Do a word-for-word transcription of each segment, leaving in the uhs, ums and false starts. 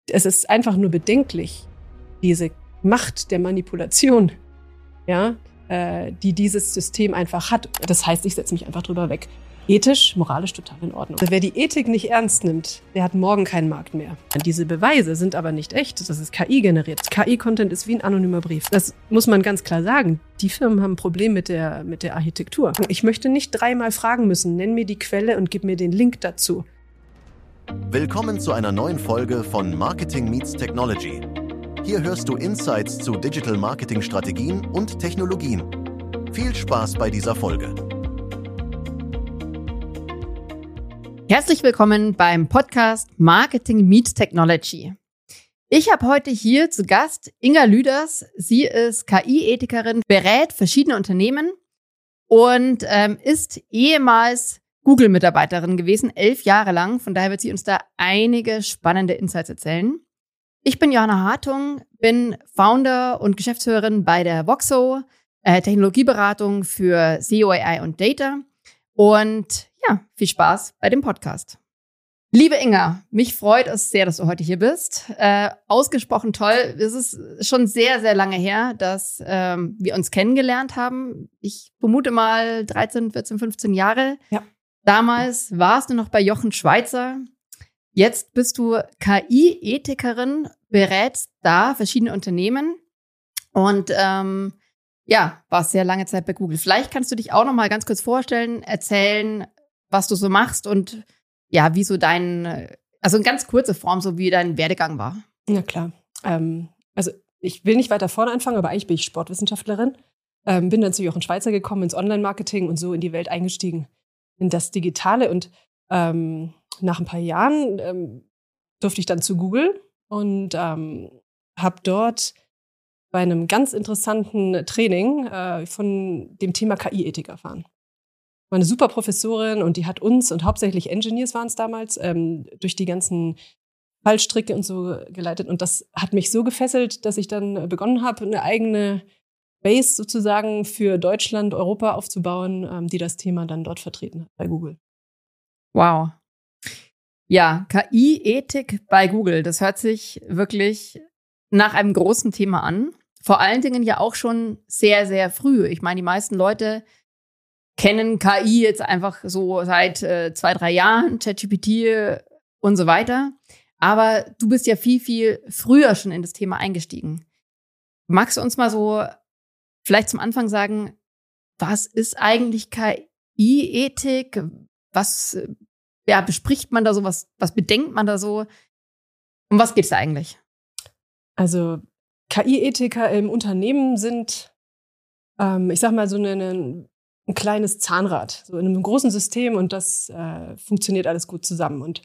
Es ist einfach nur bedenklich, diese Macht der Manipulation, ja, äh, die dieses System einfach hat. Das heißt, ich setze mich einfach drüber weg. Ethisch, moralisch total in Ordnung. Also wer die Ethik nicht ernst nimmt, der hat morgen keinen Markt mehr. Diese Beweise sind aber nicht echt. Das ist K I generiert. K I-Content ist wie ein anonymer Brief. Das muss man ganz klar sagen. Die Firmen haben ein Problem mit der, mit der Architektur. Ich möchte nicht dreimal fragen müssen, nenn mir die Quelle und gib mir den Link dazu. Willkommen zu einer neuen Folge von Marketing Meets Technology. Hier hörst du Insights zu Digital Marketing Strategien und Technologien. Viel Spaß bei dieser Folge. Herzlich willkommen beim Podcast Marketing Meets Technology. Ich habe heute hier zu Gast Inga Lüders. Sie ist K I-Ethikerin, berät verschiedene Unternehmen und ähm, ist ehemals Google-Mitarbeiterin gewesen, elf Jahre lang. Von daher wird sie uns da einige spannende Insights erzählen. Ich bin Johanna Hartung, bin Founder und Geschäftsführerin bei der Voxo, äh, Technologieberatung für S E O, A I und Data. Und ja, viel Spaß bei dem Podcast. Liebe Inga, mich freut es sehr, dass du heute hier bist. Äh, ausgesprochen toll. Es ist schon sehr, sehr lange her, dass ähm, wir uns kennengelernt haben. Ich vermute mal dreizehn, vierzehn, fünfzehn Jahre. Ja. Damals warst du noch bei Jochen Schweizer. Jetzt bist du K I-Ethikerin, berätst da verschiedene Unternehmen und ähm, ja, warst sehr lange Zeit bei Google. Vielleicht kannst du dich auch noch mal ganz kurz vorstellen, erzählen, was du so machst und ja, wie so dein, also in ganz kurzer Form, so wie dein Werdegang war. Ja, klar. Ähm, also ich will nicht weiter vorne anfangen, aber eigentlich bin ich Sportwissenschaftlerin. Ähm, bin dann zu Jochen Schweizer gekommen, ins Online-Marketing und so in die Welt eingestiegen, in das Digitale. Und ähm, nach ein paar Jahren ähm, durfte ich dann zu Google und ähm, habe dort bei einem ganz interessanten Training äh, von dem Thema K I-Ethik erfahren. War eine super Professorin und die hat uns, und hauptsächlich Engineers waren es damals, ähm, durch die ganzen Fallstricke und so geleitet. Und das hat mich so gefesselt, dass ich dann begonnen habe, eine eigene Base sozusagen für Deutschland, Europa aufzubauen, ähm, die das Thema dann dort vertreten hat bei Google. Wow. Ja, K I-Ethik bei Google, das hört sich wirklich nach einem großen Thema an. Vor allen Dingen ja auch schon sehr, sehr früh. Ich meine, die meisten Leute kennen K I jetzt einfach so seit äh, zwei, drei Jahren, ChatGPT und so weiter. Aber du bist ja viel, viel früher schon in das Thema eingestiegen. Magst du uns mal so vielleicht zum Anfang sagen, was ist eigentlich K I-Ethik? Was ja, bespricht man da so? Was, was bedenkt man da so? Um was geht es da eigentlich? Also K I-Ethiker im Unternehmen sind, ähm, ich sag mal, so eine, eine, ein kleines Zahnrad, so in einem großen System, und das äh, funktioniert alles gut zusammen. Und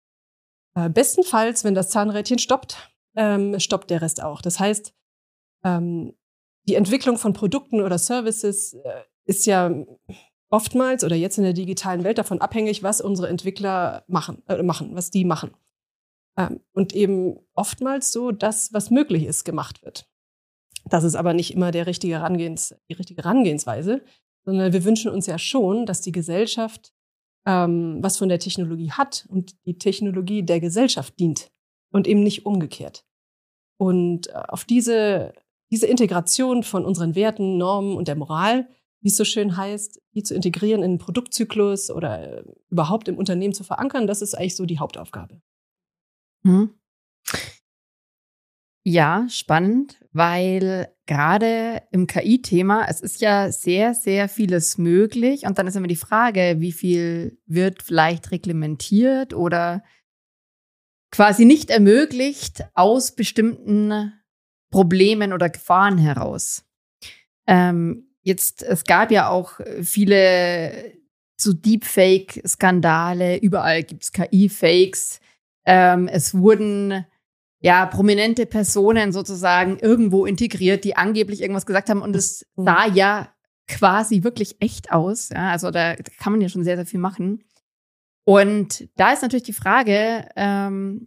äh, bestenfalls, wenn das Zahnrädchen stoppt, ähm, stoppt der Rest auch. Das heißt, ähm, die Entwicklung von Produkten oder Services äh, ist ja oftmals oder jetzt in der digitalen Welt davon abhängig, was unsere Entwickler machen, äh, machen, was die machen. Ähm, und eben oftmals so, dass was möglich ist, gemacht wird. Das ist aber nicht immer der richtige Herangehens, die richtige Herangehensweise, sondern wir wünschen uns ja schon, dass die Gesellschaft ähm, was von der Technologie hat und die Technologie der Gesellschaft dient und eben nicht umgekehrt. Und äh, auf diese, diese Integration von unseren Werten, Normen und der Moral, wie es so schön heißt, die zu integrieren in den Produktzyklus oder äh, überhaupt im Unternehmen zu verankern, das ist eigentlich so die Hauptaufgabe. Hm. Ja, spannend, weil gerade im K I-Thema, es ist ja sehr, sehr vieles möglich. Und dann ist immer die Frage, wie viel wird vielleicht reglementiert oder quasi nicht ermöglicht aus bestimmten Problemen oder Gefahren heraus. Ähm, jetzt, es gab ja auch viele so Deepfake-Skandale, überall gibt es K I-Fakes. Ähm, es wurden ja prominente Personen sozusagen irgendwo integriert, die angeblich irgendwas gesagt haben, und es sah ja quasi wirklich echt aus. Ja, also da kann man ja schon sehr, sehr viel machen. Und da ist natürlich die Frage, ähm,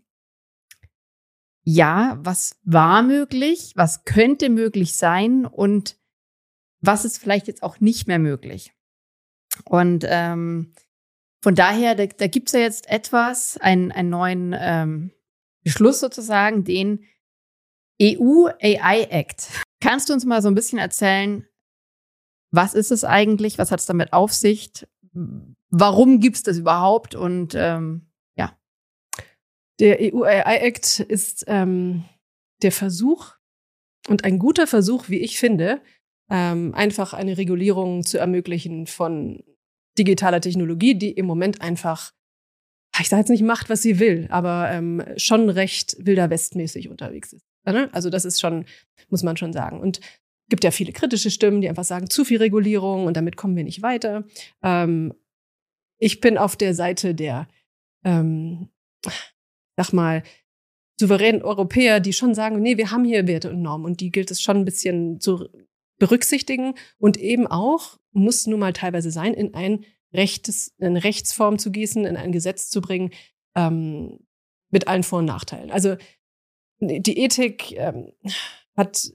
ja, was war möglich, was könnte möglich sein und was ist vielleicht jetzt auch nicht mehr möglich. Und ähm, von daher, da, da gibt es ja jetzt etwas, einen, einen neuen ähm, Beschluss sozusagen, den E U A I Act. Kannst du uns mal so ein bisschen erzählen, was ist es eigentlich, was hat es damit auf sich, warum gibt es das überhaupt und ähm, ja. Der E U A I Act ist ähm, der Versuch und ein guter Versuch, wie ich finde, ähm, einfach eine Regulierung zu ermöglichen von digitaler Technologie, die im Moment einfach, ich sage jetzt nicht macht, was sie will, aber ähm, schon recht wilder Westmäßig unterwegs ist. Also das ist schon, muss man schon sagen. Und es gibt ja viele kritische Stimmen, die einfach sagen, zu viel Regulierung und damit kommen wir nicht weiter. Ähm, ich bin auf der Seite der, ähm, sag mal, souveränen Europäer, die schon sagen, nee, wir haben hier Werte und Normen und die gilt es schon ein bisschen zu berücksichtigen und eben auch, muss nun mal teilweise sein, in ein Rechtes, in eine Rechtsform zu gießen, in ein Gesetz zu bringen, ähm, mit allen Vor- und Nachteilen. Also die Ethik ähm, hat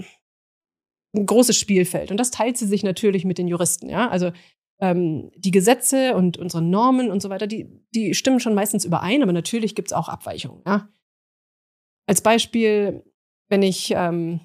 ein großes Spielfeld und das teilt sie sich natürlich mit den Juristen. Ja? Also ähm, die Gesetze und unsere Normen und so weiter, die, die stimmen schon meistens überein, aber natürlich gibt es auch Abweichungen. Ja? Als Beispiel, wenn ich ähm,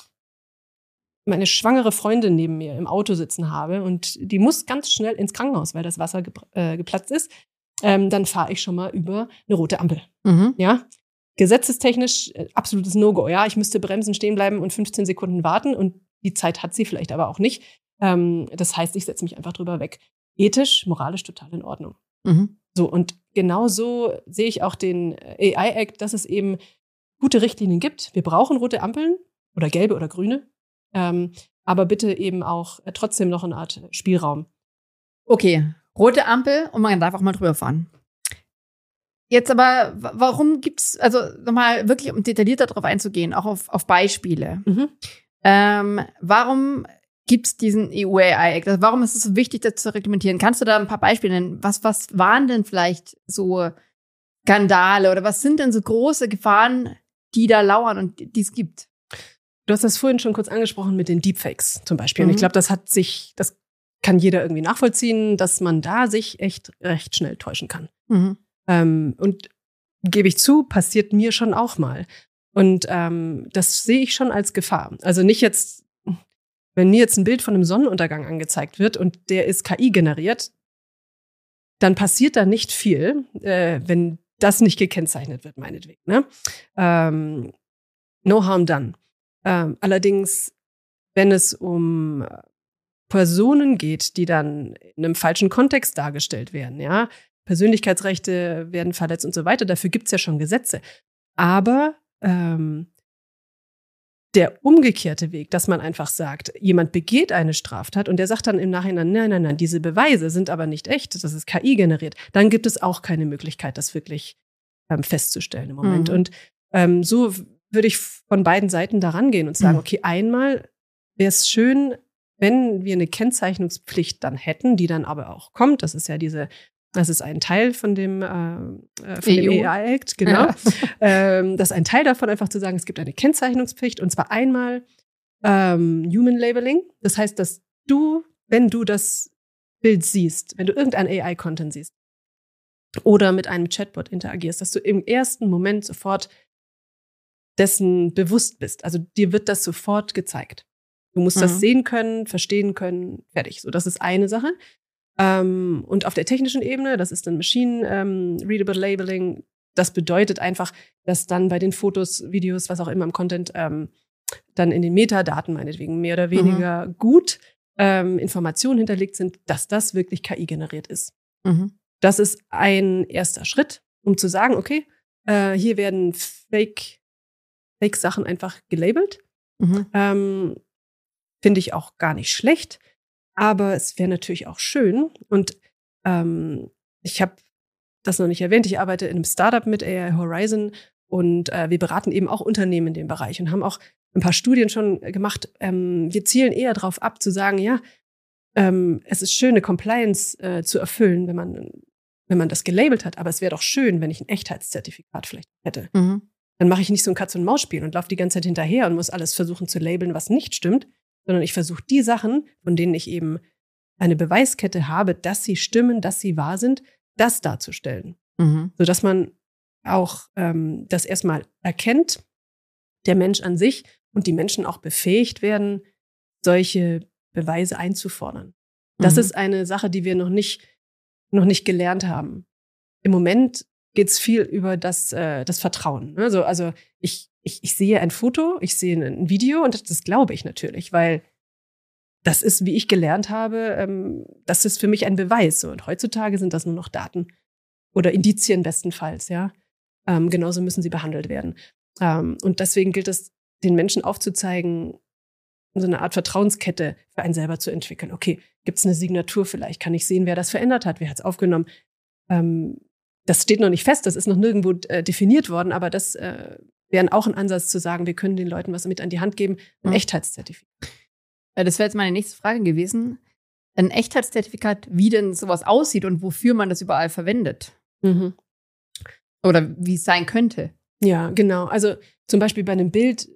meine schwangere Freundin neben mir im Auto sitzen habe und die muss ganz schnell ins Krankenhaus, weil das Wasser gep- äh, geplatzt ist, ähm, dann fahre ich schon mal über eine rote Ampel. Mhm. Ja? Gesetzestechnisch äh, absolutes No-Go. Ja, ich müsste bremsen, stehen bleiben und fünfzehn Sekunden warten und die Zeit hat sie vielleicht aber auch nicht. Ähm, das heißt, ich setze mich einfach drüber weg. Ethisch, moralisch total in Ordnung. Mhm. So, und genau so sehe ich auch den A I Act, dass es eben gute Richtlinien gibt. Wir brauchen rote Ampeln oder gelbe oder grüne, ähm, aber bitte eben auch äh, trotzdem noch eine Art Spielraum. Okay, rote Ampel und man darf auch mal drüber fahren. Jetzt aber, warum gibt's, also nochmal wirklich, um detaillierter darauf einzugehen, auch auf, auf Beispiele. Mhm. Ähm, warum gibt's diesen E U A I Act? Also warum ist es so wichtig, das zu reglementieren? Kannst du da ein paar Beispiele nennen? Was, was waren denn vielleicht so Skandale oder was sind denn so große Gefahren, die da lauern und die es gibt? Du hast das vorhin schon kurz angesprochen mit den Deepfakes zum Beispiel. Mhm. Und ich glaube, das hat sich, das kann jeder irgendwie nachvollziehen, dass man da sich echt recht schnell täuschen kann. Mhm. Ähm, und gebe ich zu, passiert mir schon auch mal. Und ähm, das sehe ich schon als Gefahr. Also nicht jetzt, wenn mir jetzt ein Bild von einem Sonnenuntergang angezeigt wird und der ist K I generiert, dann passiert da nicht viel, äh, wenn das nicht gekennzeichnet wird, meinetwegen. Ne? Ähm, no harm done. Ähm, allerdings, wenn es um Personen geht, die dann in einem falschen Kontext dargestellt werden, ja, Persönlichkeitsrechte werden verletzt und so weiter, dafür gibt es ja schon Gesetze. Aber ähm, der umgekehrte Weg, dass man einfach sagt, jemand begeht eine Straftat und der sagt dann im Nachhinein, nein, nein, nein, diese Beweise sind aber nicht echt, das ist K I generiert, dann gibt es auch keine Möglichkeit, das wirklich ähm, festzustellen im Moment. Mhm. Und ähm, so würde ich von beiden Seiten da rangehen und sagen, Mhm. okay, einmal wäre es schön, wenn wir eine Kennzeichnungspflicht dann hätten, die dann aber auch kommt. Das ist ja diese, das ist ein Teil von dem, äh, von dem E U. A I Act, genau. Ja. Ähm, das ist ein Teil davon, einfach zu sagen, es gibt eine Kennzeichnungspflicht und zwar einmal ähm, Human Labeling. Das heißt, dass du, wenn du das Bild siehst, wenn du irgendein A I-Content siehst oder mit einem Chatbot interagierst, dass du im ersten Moment sofort dessen bewusst bist. Also dir wird das sofort gezeigt. Du musst Mhm. das sehen können, verstehen können, fertig. So, das ist eine Sache. Ähm, und auf der technischen Ebene, das ist dann Machine ähm, Readable Labeling. Das bedeutet einfach, dass dann bei den Fotos, Videos, was auch immer im Content, ähm, dann in den Metadaten meinetwegen mehr oder weniger mhm. gut ähm, Informationen hinterlegt sind, dass das wirklich K I generiert ist. Mhm. Das ist ein erster Schritt, um zu sagen, okay, äh, hier werden Fake, Fake-Sachen einfach gelabelt. Mhm. Ähm, Finde ich auch gar nicht schlecht. Aber es wäre natürlich auch schön. Und ähm, ich habe das noch nicht erwähnt. Ich arbeite in einem Startup mit A I Horizon und äh, wir beraten eben auch Unternehmen in dem Bereich und haben auch ein paar Studien schon gemacht. Ähm, wir zielen eher darauf ab, zu sagen, ja, ähm, es ist schön, eine Compliance äh, zu erfüllen, wenn man, wenn man das gelabelt hat. Aber es wäre doch schön, wenn ich ein Echtheitszertifikat vielleicht hätte. Mhm. Dann mache ich nicht so ein Katz-und-Maus-Spiel und laufe die ganze Zeit hinterher und muss alles versuchen zu labeln, was nicht stimmt, sondern ich versuche die Sachen, von denen ich eben eine Beweiskette habe, dass sie stimmen, dass sie wahr sind, das darzustellen. Mhm. Sodass man auch ähm, das erstmal erkennt, der Mensch an sich, und die Menschen auch befähigt werden, solche Beweise einzufordern. Das Mhm. ist eine Sache, die wir noch nicht, noch nicht gelernt haben. Im Moment geht es viel über das, äh, das Vertrauen. Also, also ich, ich, ich sehe ein Foto, ich sehe ein Video und das, das glaube ich natürlich, weil das ist, wie ich gelernt habe, ähm, das ist für mich ein Beweis. So. Und heutzutage sind das nur noch Daten oder Indizien bestenfalls. Ja? Ähm, genauso müssen sie behandelt werden. Ähm, und deswegen gilt es, den Menschen aufzuzeigen, so eine Art Vertrauenskette für einen selber zu entwickeln. Okay, gibt es eine Signatur vielleicht? Kann ich sehen, wer das verändert hat? Wer hat es aufgenommen? Ähm, das steht noch nicht fest, das ist noch nirgendwo äh, definiert worden, aber das äh, wäre auch ein Ansatz zu sagen, wir können den Leuten was mit an die Hand geben, ein Mhm. Echtheitszertifikat. Das wäre jetzt meine nächste Frage gewesen. Ein Echtheitszertifikat, wie denn sowas aussieht und wofür man das überall verwendet. Mhm. Oder wie es sein könnte. Ja, genau. Also zum Beispiel bei einem Bild,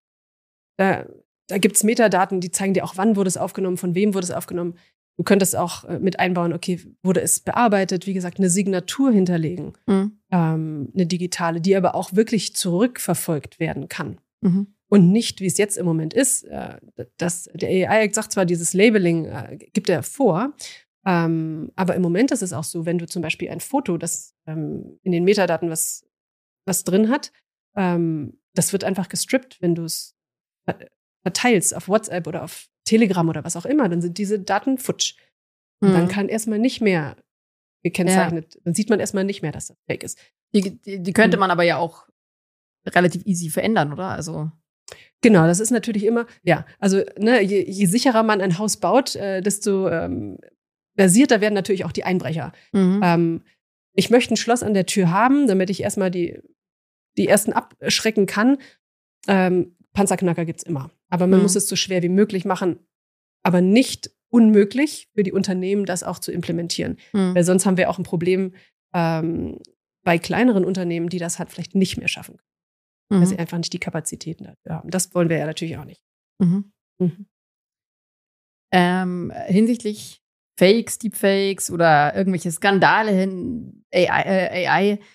da, da gibt es Metadaten, die zeigen dir auch, wann wurde es aufgenommen, von wem wurde es aufgenommen. Du könntest auch äh, mit einbauen, okay, wurde es bearbeitet, wie gesagt, eine Signatur hinterlegen, Mhm. ähm, eine digitale, die aber auch wirklich zurückverfolgt werden kann. Mhm. Und nicht, wie es jetzt im Moment ist, äh, dass der A I sagt zwar, dieses Labeling äh, gibt er vor, ähm, aber im Moment ist es auch so, wenn du zum Beispiel ein Foto, das ähm, in den Metadaten was, was drin hat, ähm, das wird einfach gestrippt, wenn du es verteilst auf WhatsApp oder auf Telegram oder was auch immer, dann sind diese Daten futsch. Und dann Mhm. kann erstmal nicht mehr gekennzeichnet, dann sieht man erstmal nicht mehr, dass das fake ist. Die, die, die könnte Mhm. man aber ja auch relativ easy verändern, oder? Also Genau, das ist natürlich immer, ja, also ne, je, je sicherer man ein Haus baut, äh, desto ähm, versierter werden natürlich auch die Einbrecher. mhm. Ähm, ich möchte ein Schloss an der Tür haben, damit ich erstmal die, die ersten abschrecken kann. Ähm, Panzerknacker gibt's immer. Aber man Mhm. muss es so schwer wie möglich machen, aber nicht unmöglich für die Unternehmen, das auch zu implementieren. Mhm. Weil sonst haben wir auch ein Problem ähm, bei kleineren Unternehmen, die das halt vielleicht nicht mehr schaffen können, weil sie Mhm. einfach nicht die Kapazitäten dafür haben. Das wollen wir ja natürlich auch nicht. Mhm. Mhm. Ähm, hinsichtlich Fakes, Deepfakes oder irgendwelche Skandale hin A I, äh, A I.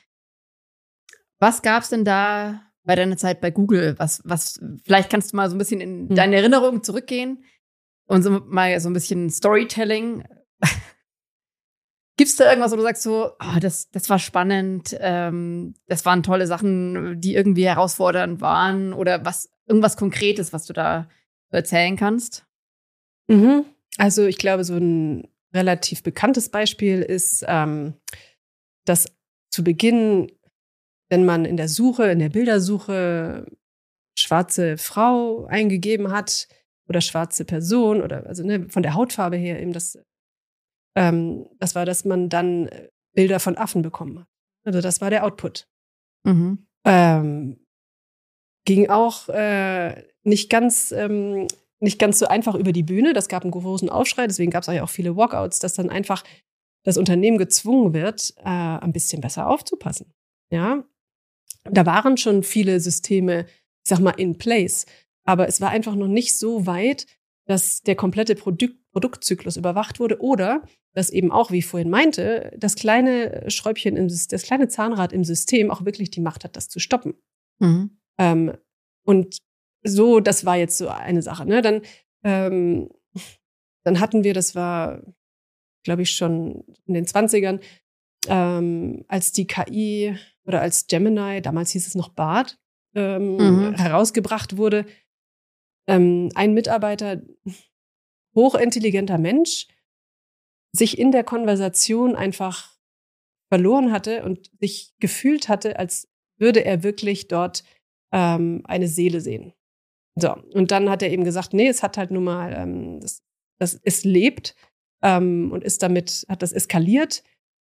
Was gab's denn da bei deiner Zeit bei Google? Was, was, vielleicht kannst du mal so ein bisschen in Mhm. deine Erinnerungen zurückgehen und so mal so ein bisschen Storytelling. Gibt's da irgendwas, wo du sagst so, oh, das, das war spannend, ähm, das waren tolle Sachen, die irgendwie herausfordernd waren oder was, irgendwas Konkretes, was du da erzählen kannst? Mhm. Also ich glaube, so ein relativ bekanntes Beispiel ist, ähm, dass zu Beginn, wenn man in der Suche, in der Bildersuche schwarze Frau eingegeben hat oder schwarze Person oder also ne, von der Hautfarbe her eben das, ähm, das war, dass man dann Bilder von Affen bekommen hat. Also das war der Output. Mhm. Ähm, ging auch äh, nicht ganz ähm, nicht ganz so einfach über die Bühne. Das gab einen großen Aufschrei, deswegen gab es auch viele Walkouts, dass dann einfach das Unternehmen gezwungen wird, äh, ein bisschen besser aufzupassen. Ja, da waren schon viele Systeme, ich sag mal, in place, aber es war einfach noch nicht so weit, dass der komplette Produkt, Produktzyklus überwacht wurde oder dass eben auch, wie ich vorhin meinte, das kleine Schräubchen, im, das kleine Zahnrad im System auch wirklich die Macht hat, das zu stoppen. Mhm. Ähm, und so, das war jetzt so eine Sache. Ne? Dann, ähm, dann hatten wir, das war, glaube ich, schon in den zwanzigern, ähm, als die K I oder als Gemini, damals hieß es noch Bard, ähm, Mhm. herausgebracht wurde, ähm, ein Mitarbeiter, hochintelligenter Mensch, sich in der Konversation einfach verloren hatte und sich gefühlt hatte, als würde er wirklich dort ähm, eine Seele sehen. So, und dann hat er eben gesagt, nee, es hat halt nun mal, ähm, das, das, es lebt ähm, und ist damit, hat das eskaliert.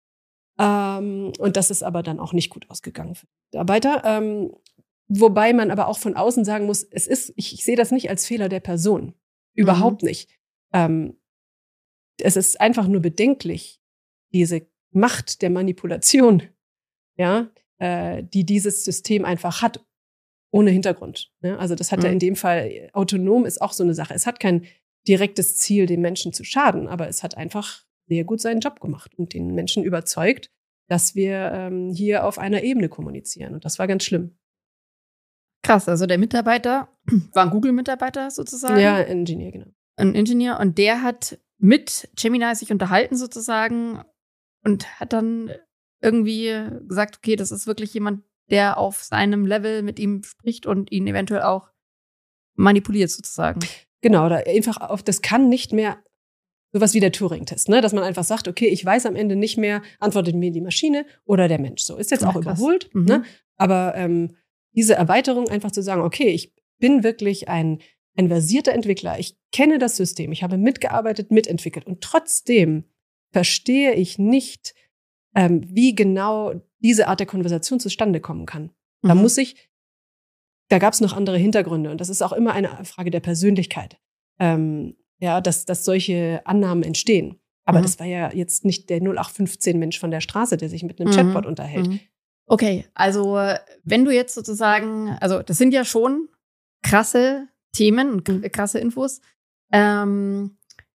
Ähm, und das ist aber dann auch nicht gut ausgegangen für die Mitarbeiter. Ähm, wobei man aber auch von außen sagen muss, es ist, ich, ich sehe das nicht als Fehler der Person. Überhaupt Mhm. nicht. Ähm, es ist einfach nur bedenklich, diese Macht der Manipulation, ja, äh, die dieses System einfach hat, ohne Hintergrund. Ne? Also das hat Mhm. er in dem Fall, autonom ist auch so eine Sache. Es hat kein direktes Ziel, den Menschen zu schaden, aber es hat einfach sehr gut seinen Job gemacht und den Menschen überzeugt, dass wir ähm, hier auf einer Ebene kommunizieren. Und das war ganz schlimm. Krass, also der Mitarbeiter war ein Google-Mitarbeiter sozusagen. Ja, ein Ingenieur, genau. Ein Ingenieur. Und der hat mit Gemini sich unterhalten sozusagen und hat dann irgendwie gesagt, okay, das ist wirklich jemand, der auf seinem Level mit ihm spricht und ihn eventuell auch manipuliert sozusagen. Genau, da einfach auf, das kann nicht mehr sowas wie der Turing-Test, ne? Dass man einfach sagt, okay, ich weiß am Ende nicht mehr, antwortet mir die Maschine oder der Mensch. So ist jetzt auch Ach, krass. überholt, Mhm. ne? Aber ähm, diese Erweiterung einfach zu sagen, okay, ich bin wirklich ein, ein versierter Entwickler, ich kenne das System, ich habe mitgearbeitet, mitentwickelt und trotzdem verstehe ich nicht, ähm, wie genau diese Art der Konversation zustande kommen kann. Mhm. Da muss ich, da gab es noch andere Hintergründe und das ist auch immer eine Frage der Persönlichkeit, ähm, ja, dass, dass solche Annahmen entstehen. Aber mhm. das war ja jetzt nicht der null acht fünfzehn Mensch von der Straße, der sich mit einem mhm. Chatbot unterhält. Mhm. Okay, also wenn du jetzt sozusagen, also das sind ja schon krasse Themen und krasse Infos. Ähm,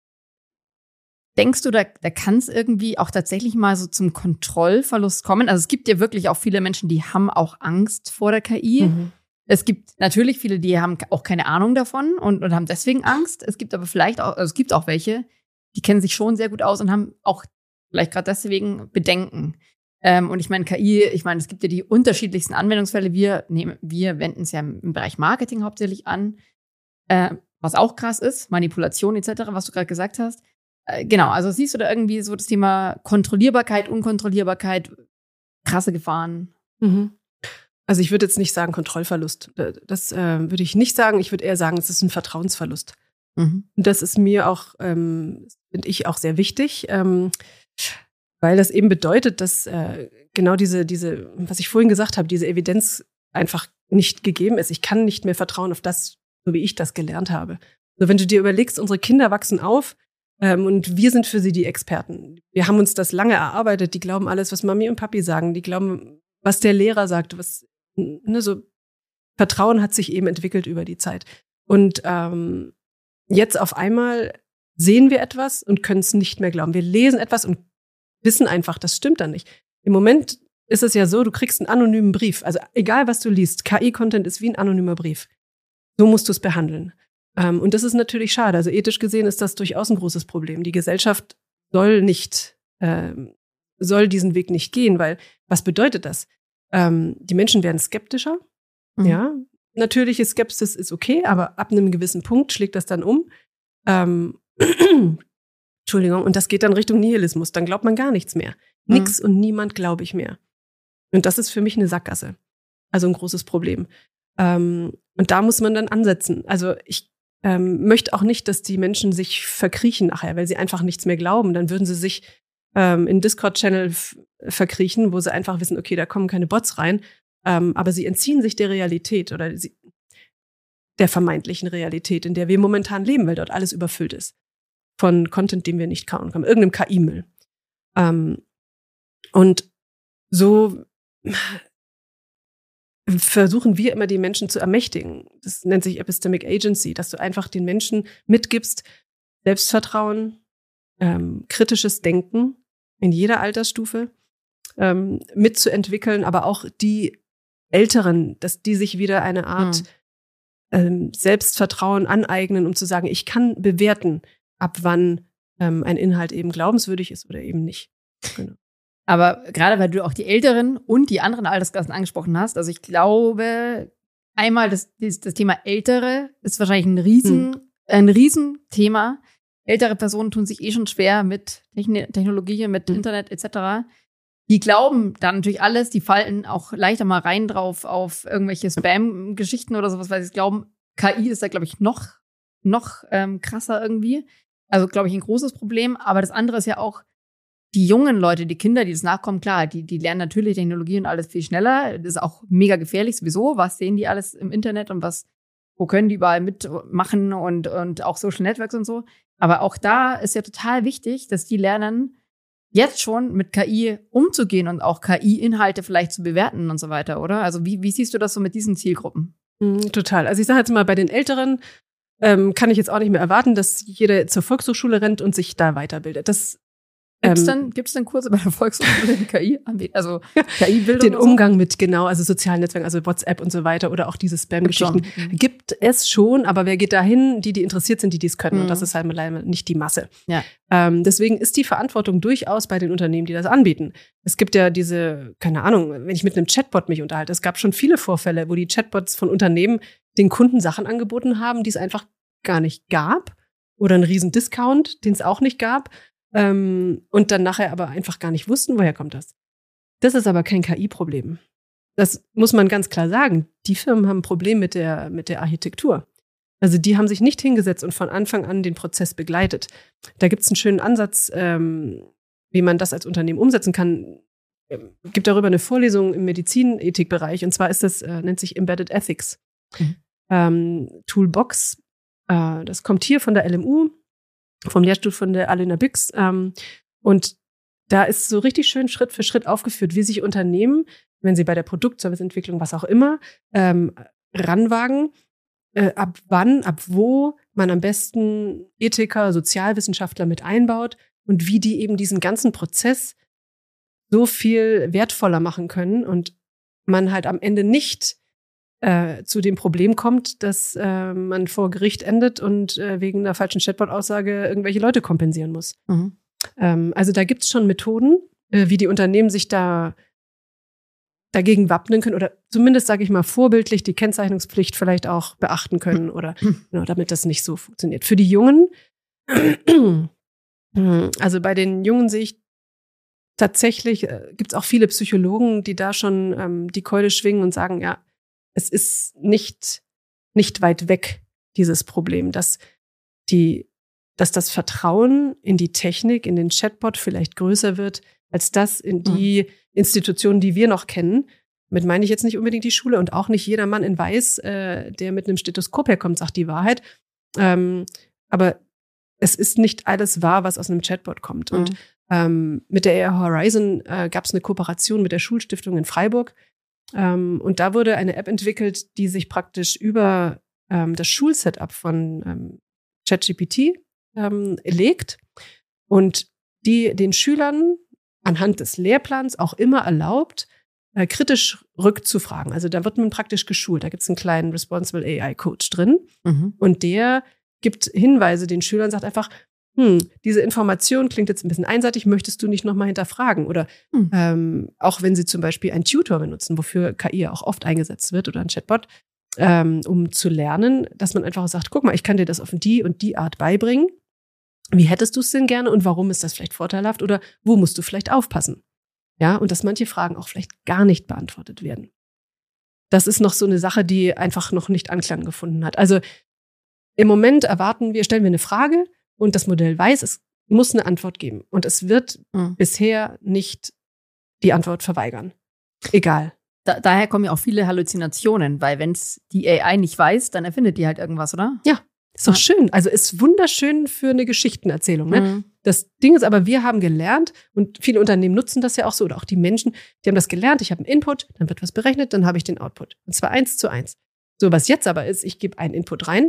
denkst du, da, da kann es irgendwie auch tatsächlich mal so zum Kontrollverlust kommen? Also es gibt ja wirklich auch viele Menschen, die haben auch Angst vor der K I. Mhm. Es gibt natürlich viele, die haben auch keine Ahnung davon und, und haben deswegen Angst. Es gibt aber vielleicht auch, also es gibt auch welche, die kennen sich schon sehr gut aus und haben auch vielleicht gerade deswegen Bedenken. Ähm, und ich meine, K I, ich meine, es gibt ja die unterschiedlichsten Anwendungsfälle. Wir nehmen, wir wenden es ja im Bereich Marketing hauptsächlich an, äh, was auch krass ist, Manipulation et cetera, was du gerade gesagt hast. Äh, genau, also siehst du da irgendwie so das Thema Kontrollierbarkeit, Unkontrollierbarkeit, krasse Gefahren? Mhm. Also ich würde jetzt nicht sagen Kontrollverlust. Das äh, würde ich nicht sagen. Ich würde eher sagen, es ist ein Vertrauensverlust. Mhm. Und das ist mir auch, ähm, finde ich auch sehr wichtig, ähm, weil das eben bedeutet, dass äh, genau diese, diese, was ich vorhin gesagt habe, diese Evidenz einfach nicht gegeben ist. Ich kann nicht mehr vertrauen auf das, so wie ich das gelernt habe. So, wenn du dir überlegst, unsere Kinder wachsen auf ähm, und wir sind für sie die Experten. Wir haben uns das lange erarbeitet. Die glauben alles, was Mami und Papi sagen. Die glauben, was der Lehrer sagt. Was, ne, so Vertrauen hat sich eben entwickelt über die Zeit. Und ähm, jetzt auf einmal sehen wir etwas und können es nicht mehr glauben. Wir lesen etwas und wissen einfach, das stimmt dann nicht. Im Moment ist es ja so, du kriegst einen anonymen Brief. Also egal, was du liest, K I-Content ist wie ein anonymer Brief. So musst du es behandeln. Ähm, und das ist natürlich schade. Also ethisch gesehen ist das durchaus ein großes Problem. Die Gesellschaft soll nicht, ähm, soll diesen Weg nicht gehen, weil was bedeutet das? Ähm, die Menschen werden skeptischer. Mhm. Ja, natürliche Skepsis ist okay, aber ab einem gewissen Punkt schlägt das dann um. Ähm, Entschuldigung, und das geht dann Richtung Nihilismus. Dann glaubt man gar nichts mehr. Mhm. Nix und niemand glaube ich mehr. Und das ist für mich eine Sackgasse. Also ein großes Problem. Ähm, und da muss man dann ansetzen. Also ich ähm, möchte auch nicht, dass die Menschen sich verkriechen nachher, weil sie einfach nichts mehr glauben. Dann würden sie sich ähm, in Discord-Channel f- verkriechen, wo sie einfach wissen, okay, da kommen keine Bots rein. Ähm, aber sie entziehen sich der Realität oder sie, der vermeintlichen Realität, in der wir momentan leben, weil dort alles überfüllt ist. Von Content, den wir nicht kauen können, irgendeinem K I-Müll. Ähm, und so versuchen wir immer, die Menschen zu ermächtigen. Das nennt sich Epistemic Agency, dass du einfach den Menschen mitgibst, Selbstvertrauen, ähm, kritisches Denken in jeder Altersstufe ähm, mitzuentwickeln, aber auch die Älteren, dass die sich wieder eine Art mhm. ähm, Selbstvertrauen aneignen, um zu sagen, ich kann bewerten, ab wann ähm, ein Inhalt eben glaubenswürdig ist oder eben nicht. Genau. Aber gerade weil du auch die Älteren und die anderen Altersklassen angesprochen hast, also ich glaube, einmal das, das, das Thema Ältere ist wahrscheinlich ein riesen, hm. ein Riesenthema. Ältere Personen tun sich eh schon schwer mit Techn- Technologie, mit hm. Internet et cetera. Die glauben dann natürlich alles, die fallen auch leichter mal rein drauf auf irgendwelche Spam-Geschichten oder sowas, weil sie glauben, K I ist da, glaube ich, noch, noch ähm, krasser irgendwie. Also, glaube ich, ein großes Problem. Aber das andere ist ja auch, die jungen Leute, die Kinder, die das nachkommen, klar, die, die lernen natürlich Technologie und alles viel schneller. Das ist auch mega gefährlich sowieso. Was sehen die alles im Internet und was, wo können die überall mitmachen und, und auch Social Networks und so. Aber auch da ist ja total wichtig, dass die lernen, jetzt schon mit K I umzugehen und auch K I-Inhalte vielleicht zu bewerten und so weiter, oder? Also wie, wie siehst du das so mit diesen Zielgruppen? Mhm, total. Also ich sage jetzt mal, bei den Älteren ähm, kann ich jetzt auch nicht mehr erwarten, dass jeder zur Volkshochschule rennt und sich da weiterbildet. Das Gibt es Ähm, denn, gibt's denn Kurse bei der Volkshochschule, die K I anbieten? Also K I-Bildung? Den oder so? Umgang mit, genau, also sozialen Netzwerken, also WhatsApp und so weiter oder auch diese Spam-Geschichten. Gibt's schon. Mhm. Gibt es schon, aber wer geht dahin? Die, die interessiert sind, die dies können. Mhm. Und das ist halt leider nicht die Masse. Ja. Ähm, deswegen ist die Verantwortung durchaus bei den Unternehmen, die das anbieten. Es gibt ja diese, keine Ahnung, wenn ich mit einem Chatbot mich unterhalte, es gab schon viele Vorfälle, wo die Chatbots von Unternehmen den Kunden Sachen angeboten haben, die es einfach gar nicht gab. Oder einen riesen Discount, den es auch nicht gab. Ähm, und dann nachher aber einfach gar nicht wussten, woher kommt das. Das ist aber kein K I-Problem. Das muss man ganz klar sagen. Die Firmen haben ein Problem mit der, mit der Architektur. Also die haben sich nicht hingesetzt und von Anfang an den Prozess begleitet. Da gibt es einen schönen Ansatz, ähm, wie man das als Unternehmen umsetzen kann. Es gibt darüber eine Vorlesung im Medizinethikbereich, und zwar ist das, äh, nennt sich Embedded Ethics. Mhm. Ähm, Toolbox, äh, das kommt hier von der L M U, vom Lehrstuhl von der Alena Büchs. Ähm, und da ist so richtig schön Schritt für Schritt aufgeführt, wie sich Unternehmen, wenn sie bei der Produktserviceentwicklung, was auch immer, ähm, ranwagen, äh, ab wann, ab wo man am besten Ethiker, Sozialwissenschaftler mit einbaut und wie die eben diesen ganzen Prozess so viel wertvoller machen können und man halt am Ende nicht äh, zu dem Problem kommt, dass äh, man vor Gericht endet und äh, wegen einer falschen Chatbot-Aussage irgendwelche Leute kompensieren muss. Mhm. Ähm, also da gibt es schon Methoden, äh, wie die Unternehmen sich da dagegen wappnen können oder zumindest, sage ich mal, vorbildlich die Kennzeichnungspflicht vielleicht auch beachten können oder genau, damit das nicht so funktioniert. Für die Jungen, also bei den Jungen sehe ich tatsächlich, äh, gibt es auch viele Psychologen, die da schon ähm, die Keule schwingen und sagen, ja, es ist nicht, nicht weit weg, dieses Problem, dass die, dass das Vertrauen in die Technik, in den Chatbot vielleicht größer wird, als das in die mhm. Institutionen, die wir noch kennen. Damit meine ich jetzt nicht unbedingt die Schule und auch nicht jeder Mann in Weiß, äh, der mit einem Stethoskop herkommt, sagt die Wahrheit. Ähm, aber es ist nicht alles wahr, was aus einem Chatbot kommt. Mhm. Und ähm, mit der A I Horizon äh, gab es eine Kooperation mit der Schulstiftung in Freiburg. Ähm, und da wurde eine App entwickelt, die sich praktisch über ähm, das Schulsetup von ähm, ChatGPT ähm, legt und die den Schülern anhand des Lehrplans auch immer erlaubt, äh, kritisch rückzufragen. Also da wird man praktisch geschult. Da gibt es einen kleinen Responsible A I-Coach drin. Mhm. Und der gibt Hinweise den Schülern, sagt einfach, hm, diese Information klingt jetzt ein bisschen einseitig, möchtest du nicht nochmal hinterfragen? Oder mhm. ähm, auch wenn sie zum Beispiel einen Tutor benutzen, wofür K I auch oft eingesetzt wird oder ein Chatbot, ähm, um zu lernen, dass man einfach sagt, guck mal, ich kann dir das auf die und die Art beibringen. Wie hättest du es denn gerne und warum ist das vielleicht vorteilhaft oder wo musst du vielleicht aufpassen? Ja, und dass manche Fragen auch vielleicht gar nicht beantwortet werden. Das ist noch so eine Sache, die einfach noch nicht Anklang gefunden hat. Also im Moment erwarten wir, stellen wir eine Frage und das Modell weiß, es muss eine Antwort geben. Und es wird mhm. bisher nicht die Antwort verweigern. Egal. Da, daher kommen ja auch viele Halluzinationen, weil wenn es die A I nicht weiß, dann erfindet die halt irgendwas, oder? Ja. Ist doch ja. schön. Also ist wunderschön für eine Geschichtenerzählung. Ne? Mhm. Das Ding ist aber, wir haben gelernt und viele Unternehmen nutzen das ja auch so oder auch die Menschen, die haben das gelernt. Ich habe einen Input, dann wird was berechnet, dann habe ich den Output. Und zwar eins zu eins. So, was jetzt aber ist, ich gebe einen Input rein,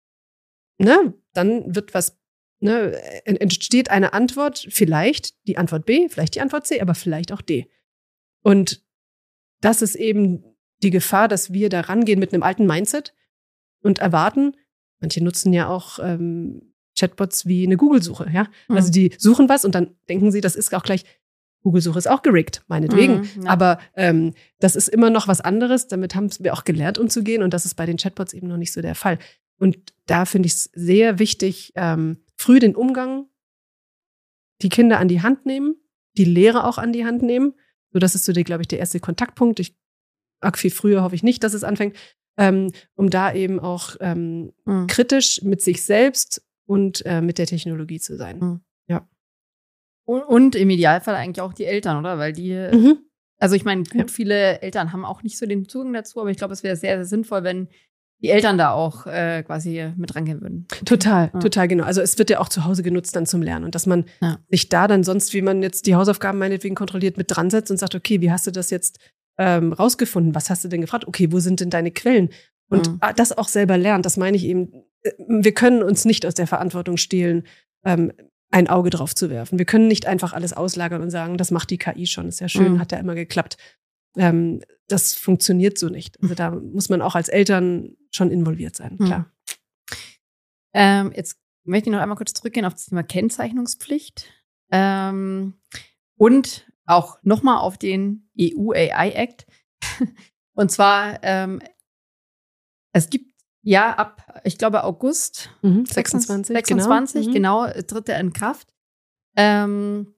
ne? Dann wird was, ne? Entsteht eine Antwort, vielleicht die Antwort B, vielleicht die Antwort C, aber vielleicht auch D. Und das ist eben die Gefahr, dass wir da rangehen mit einem alten Mindset und erwarten, manche nutzen ja auch ähm, Chatbots wie eine Google-Suche, ja. Mhm. Also die suchen was und dann denken sie, das ist auch gleich, Google-Suche ist auch gerickt, meinetwegen. Mhm, ja. Aber ähm, das ist immer noch was anderes. Damit haben wir auch gelernt, umzugehen. Und das ist bei den Chatbots eben noch nicht so der Fall. Und da finde ich es sehr wichtig, ähm, früh den Umgang, die Kinder an die Hand nehmen, die Lehrer auch an die Hand nehmen. So, das ist so, glaube ich, der erste Kontaktpunkt. Ich, arg viel früher hoffe ich nicht, dass es anfängt. Ähm, um da eben auch ähm, mhm. kritisch mit sich selbst und äh, mit der Technologie zu sein. Mhm. Ja. Und, und im Idealfall eigentlich auch die Eltern, oder? Weil die, mhm. also ich meine, gut, ja. viele Eltern haben auch nicht so den Zugang dazu, aber ich glaube, es wäre sehr, sehr sinnvoll, wenn die Eltern da auch äh, quasi mit rangehen würden. Total, ja. total, genau. Also es wird ja auch zu Hause genutzt dann zum Lernen und dass man ja. sich da dann sonst, wie man jetzt die Hausaufgaben meinetwegen kontrolliert, mit dran setzt und sagt, okay, wie hast du das jetzt Ähm, rausgefunden, was hast du denn gefragt? Okay, wo sind denn deine Quellen? Und mhm. das auch selber lernt, das meine ich eben, wir können uns nicht aus der Verantwortung stehlen, ähm, ein Auge drauf zu werfen. Wir können nicht einfach alles auslagern und sagen, das macht die K I schon. Ist ja schön, mhm. hat ja immer geklappt. Ähm, das funktioniert so nicht. Also da muss man auch als Eltern schon involviert sein, klar. Mhm. Ähm, jetzt möchte ich noch einmal kurz zurückgehen auf das Thema Kennzeichnungspflicht ähm, und auch nochmal auf den E U A I Act. Und zwar, ähm, es gibt ja ab, ich glaube, August mhm, sechsundzwanzig, sechsundzwanzig genau, genau tritt er in Kraft. Ähm,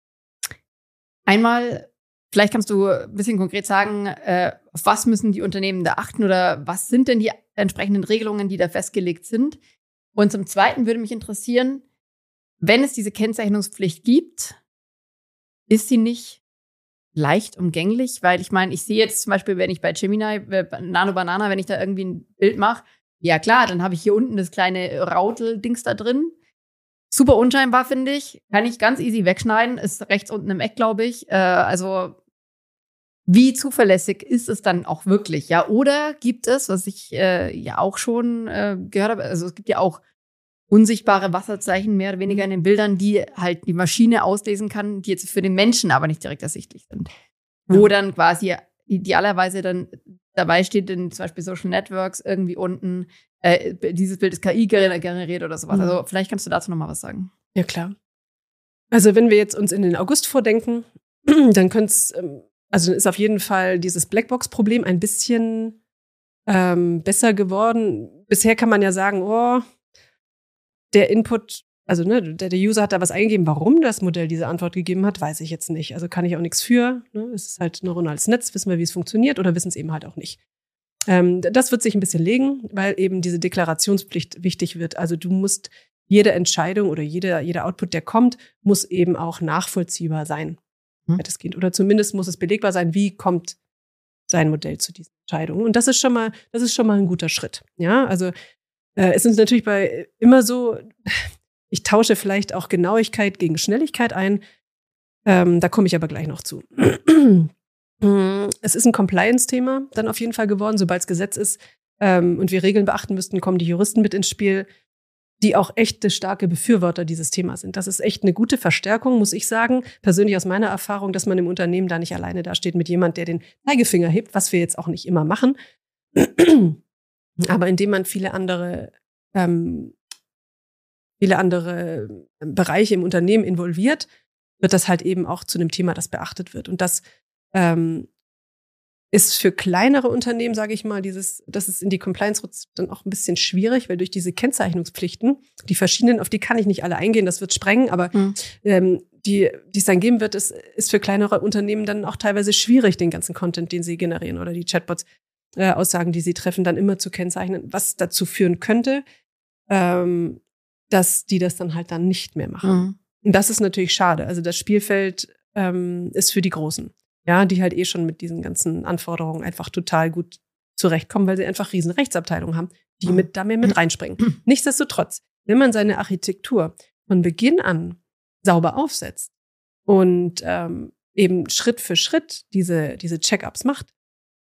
einmal, vielleicht kannst du ein bisschen konkret sagen, äh, auf was müssen die Unternehmen da achten oder was sind denn die entsprechenden Regelungen, die da festgelegt sind? Und zum Zweiten würde mich interessieren, wenn es diese Kennzeichnungspflicht gibt, ist sie nicht leicht umgänglich? Weil ich meine, ich sehe jetzt zum Beispiel, wenn ich bei Gemini, äh, Nano Banana, wenn ich da irgendwie ein Bild mache, ja klar, dann habe ich hier unten das kleine Rautel-Dings da drin. Super unscheinbar, finde ich. Kann ich ganz easy wegschneiden. Ist rechts unten im Eck, glaube ich. Äh, also wie zuverlässig ist es dann auch wirklich? Ja, oder gibt es, was ich äh, ja auch schon äh, gehört habe, also es gibt ja auch unsichtbare Wasserzeichen mehr oder weniger in den Bildern, die halt die Maschine auslesen kann, die jetzt für den Menschen aber nicht direkt ersichtlich sind. Ja. Wo dann quasi idealerweise dann dabei steht in zum Beispiel Social Networks irgendwie unten, äh, dieses Bild ist K I generiert oder sowas. Mhm. Also vielleicht kannst du dazu nochmal was sagen. Ja, klar. Also wenn wir jetzt uns in den August vordenken, dann könnte es, also ist auf jeden Fall dieses Blackbox-Problem ein bisschen ähm, besser geworden. Bisher kann man ja sagen, oh, der Input, also ne, der, der User hat da was eingegeben, warum das Modell diese Antwort gegeben hat, weiß ich jetzt nicht. Also kann ich auch nichts für. Ne? Es ist halt ein neuronales Netz, wissen wir, wie es funktioniert oder wissen es eben halt auch nicht. Ähm, das wird sich ein bisschen legen, weil eben diese Deklarationspflicht wichtig wird. Also du musst jede Entscheidung oder jeder, jeder Output, der kommt, muss eben auch nachvollziehbar sein. Hm. Weitestgehend. Oder zumindest muss es belegbar sein, wie kommt sein Modell zu diesen Entscheidungen. Und das ist schon mal, das ist schon mal ein guter Schritt. Ja, also äh, es ist natürlich bei immer so, ich tausche vielleicht auch Genauigkeit gegen Schnelligkeit ein. Ähm, da komme ich aber gleich noch zu. Es ist ein Compliance-Thema dann auf jeden Fall geworden, sobald es Gesetz ist ähm, und wir Regeln beachten müssten, kommen die Juristen mit ins Spiel, die auch echte starke Befürworter dieses Themas sind. Das ist echt eine gute Verstärkung, muss ich sagen. Persönlich aus meiner Erfahrung, dass man im Unternehmen da nicht alleine dasteht mit jemand, der den Zeigefinger hebt, was wir jetzt auch nicht immer machen. Aber indem man viele andere, ähm, viele andere Bereiche im Unternehmen involviert, wird das halt eben auch zu einem Thema, das beachtet wird. Und das ähm, ist für kleinere Unternehmen, sage ich mal, dieses, das ist in die Compliance dann auch ein bisschen schwierig, weil durch diese Kennzeichnungspflichten, die verschiedenen, auf die kann ich nicht alle eingehen, das wird sprengen, aber mhm. ähm, die, die es dann geben wird, ist, ist für kleinere Unternehmen dann auch teilweise schwierig, den ganzen Content, den sie generieren oder die Chatbots, äh, Aussagen, die sie treffen, dann immer zu kennzeichnen, was dazu führen könnte, ähm, dass die das dann halt dann nicht mehr machen. Mhm. Und das ist natürlich schade. Also das Spielfeld ähm, ist für die Großen. Ja, die halt eh schon mit diesen ganzen Anforderungen einfach total gut zurechtkommen, weil sie einfach riesen Rechtsabteilungen haben, die mit da mehr mit reinspringen. Nichtsdestotrotz, wenn man seine Architektur von Beginn an sauber aufsetzt und ähm, eben Schritt für Schritt diese, diese Check-ups macht,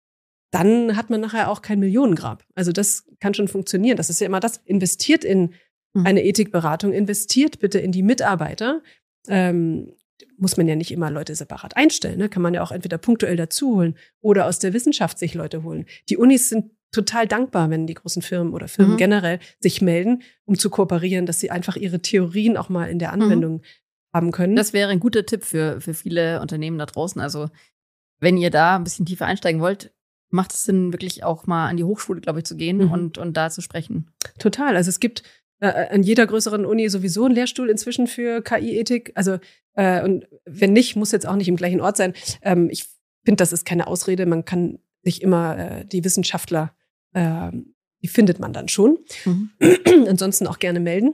dann hat man nachher auch kein Millionengrab. Also das kann schon funktionieren. Das ist ja immer das, investiert in eine Ethikberatung, investiert bitte in die Mitarbeiter. Ähm, muss man ja nicht immer Leute separat einstellen, ne? Kann man ja auch entweder punktuell dazu holen oder aus der Wissenschaft sich Leute holen. Die Unis sind total dankbar, wenn die großen Firmen oder Firmen mhm. generell sich melden, um zu kooperieren, dass sie einfach ihre Theorien auch mal in der Anwendung mhm. haben können. Das wäre ein guter Tipp für, für viele Unternehmen da draußen. Also wenn ihr da ein bisschen tiefer einsteigen wollt, macht es Sinn, wirklich auch mal an die Hochschule, glaube ich, zu gehen mhm. und, und da zu sprechen. Total. Also es gibt äh, an jeder größeren Uni sowieso einen Lehrstuhl inzwischen für K I-Ethik. Also äh, und wenn nicht, muss jetzt auch nicht im gleichen Ort sein. Ähm, ich finde, das ist keine Ausrede. Man kann sich immer äh, die Wissenschaftler, äh, die findet man dann schon. Mhm. Ansonsten auch gerne melden.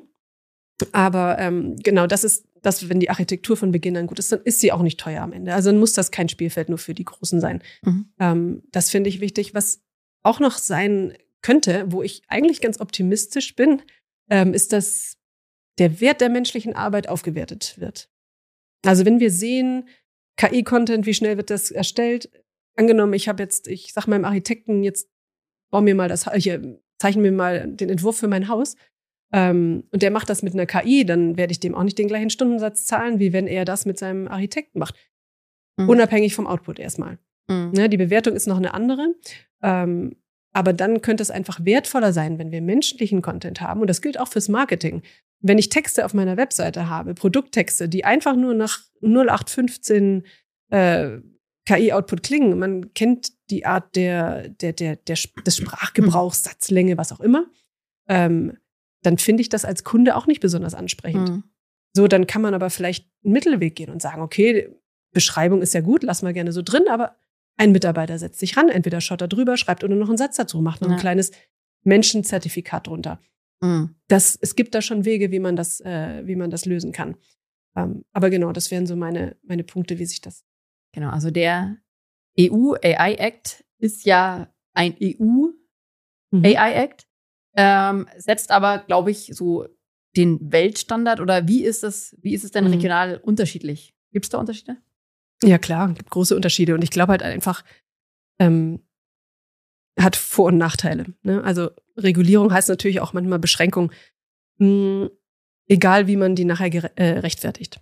Aber ähm, genau, das ist das, wenn die Architektur von Beginn an gut ist, dann ist sie auch nicht teuer am Ende. Also dann muss das kein Spielfeld nur für die Großen sein. Mhm. Ähm, das finde ich wichtig. Was auch noch sein könnte, wo ich eigentlich ganz optimistisch bin, ähm, ist, dass der Wert der menschlichen Arbeit aufgewertet wird. Also wenn wir sehen, K I-Content, wie schnell wird das erstellt? Angenommen, ich habe jetzt, ich sag meinem Architekten, jetzt bau mir mal das, hier, zeichne mir mal den Entwurf für mein Haus. ähm, und der macht das mit einer K I, dann werde ich dem auch nicht den gleichen Stundensatz zahlen, wie wenn er das mit seinem Architekten macht. Mhm. Unabhängig vom Output erstmal. Mhm. Ne, die Bewertung ist noch eine andere. Ähm, aber dann könnte es einfach wertvoller sein, wenn wir menschlichen Content haben. Und das gilt auch fürs Marketing. Wenn ich Texte auf meiner Webseite habe, Produkttexte, die einfach nur nach null acht fünfzehn äh, K I-Output klingen, man kennt die Art der, der, der, der, des Sprachgebrauchs, Satzlänge, was auch immer, ähm, dann finde ich das als Kunde auch nicht besonders ansprechend. Mhm. So, dann kann man aber vielleicht einen Mittelweg gehen und sagen, okay, Beschreibung ist ja gut, lassen wir gerne so drin, aber ein Mitarbeiter setzt sich ran, entweder schaut da drüber, schreibt oder noch einen Satz dazu, macht noch ja. ein kleines Menschenzertifikat drunter. Mhm. Das, es gibt da schon Wege, wie man das, äh, wie man das lösen kann. Ähm, aber genau, das wären so meine, meine Punkte, wie sich das. Genau, also der E U-A I-Act ist ja ein E U-A I-Act, mhm. ähm, setzt aber, glaube ich, so den Weltstandard oder wie ist es, wie ist es denn regional mhm. unterschiedlich? Gibt es da Unterschiede? Ja, klar, gibt große Unterschiede. Und ich glaube halt einfach, ähm, hat Vor- und Nachteile. Ne? Also Regulierung heißt natürlich auch manchmal Beschränkung, mh, egal wie man die nachher gere- äh, rechtfertigt.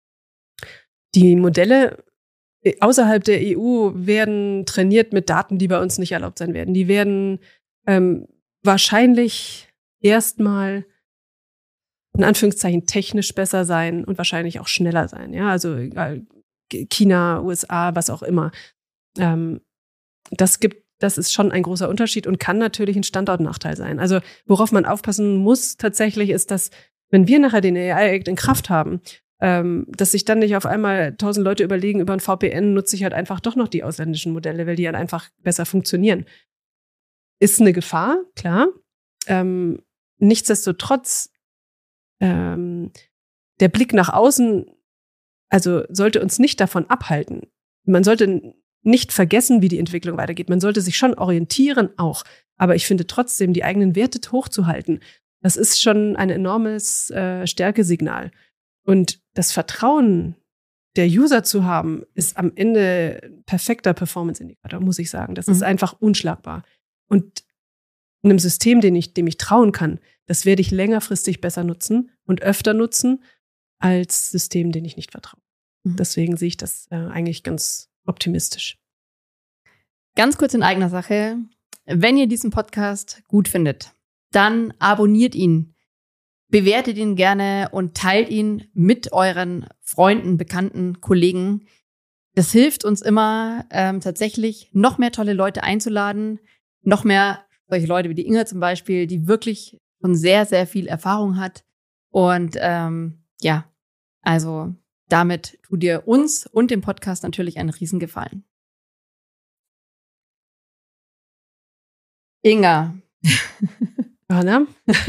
Die Modelle außerhalb der E U werden trainiert mit Daten, die bei uns nicht erlaubt sein werden. Die werden ähm, wahrscheinlich erstmal in Anführungszeichen technisch besser sein und wahrscheinlich auch schneller sein. Ja, also egal, China, U S A, was auch immer. Ähm, das gibt, das ist schon ein großer Unterschied und kann natürlich ein Standortnachteil sein. Also worauf man aufpassen muss tatsächlich ist, dass wenn wir nachher den A I-Act in Kraft haben, ähm, dass sich dann nicht auf einmal tausend Leute überlegen, über ein V P N nutze ich halt einfach doch noch die ausländischen Modelle, weil die halt einfach besser funktionieren. Ist eine Gefahr, klar. Ähm, nichtsdestotrotz, ähm, der Blick nach außen also sollte uns nicht davon abhalten. Man sollte nicht vergessen, wie die Entwicklung weitergeht. Man sollte sich schon orientieren auch. Aber ich finde trotzdem, die eigenen Werte hochzuhalten, das ist schon ein enormes äh, Stärkesignal. Und das Vertrauen der User zu haben, ist am Ende perfekter Performance-Indikator, muss ich sagen. Das mhm. ist einfach unschlagbar. Und in einem System, dem ich, dem ich trauen kann, das werde ich längerfristig besser nutzen und öfter nutzen, als System, den ich nicht vertraue. Mhm. Deswegen sehe ich das äh, eigentlich ganz optimistisch. Ganz kurz in eigener Sache. Wenn ihr diesen Podcast gut findet, dann abonniert ihn, bewertet ihn gerne und teilt ihn mit euren Freunden, Bekannten, Kollegen. Das hilft uns immer, ähm, tatsächlich noch mehr tolle Leute einzuladen, noch mehr solche Leute wie die Inga zum Beispiel, die wirklich schon sehr, sehr viel Erfahrung hat. Und ähm, ja, also damit tut ihr uns und dem Podcast natürlich einen Riesengefallen. Inga. Anna.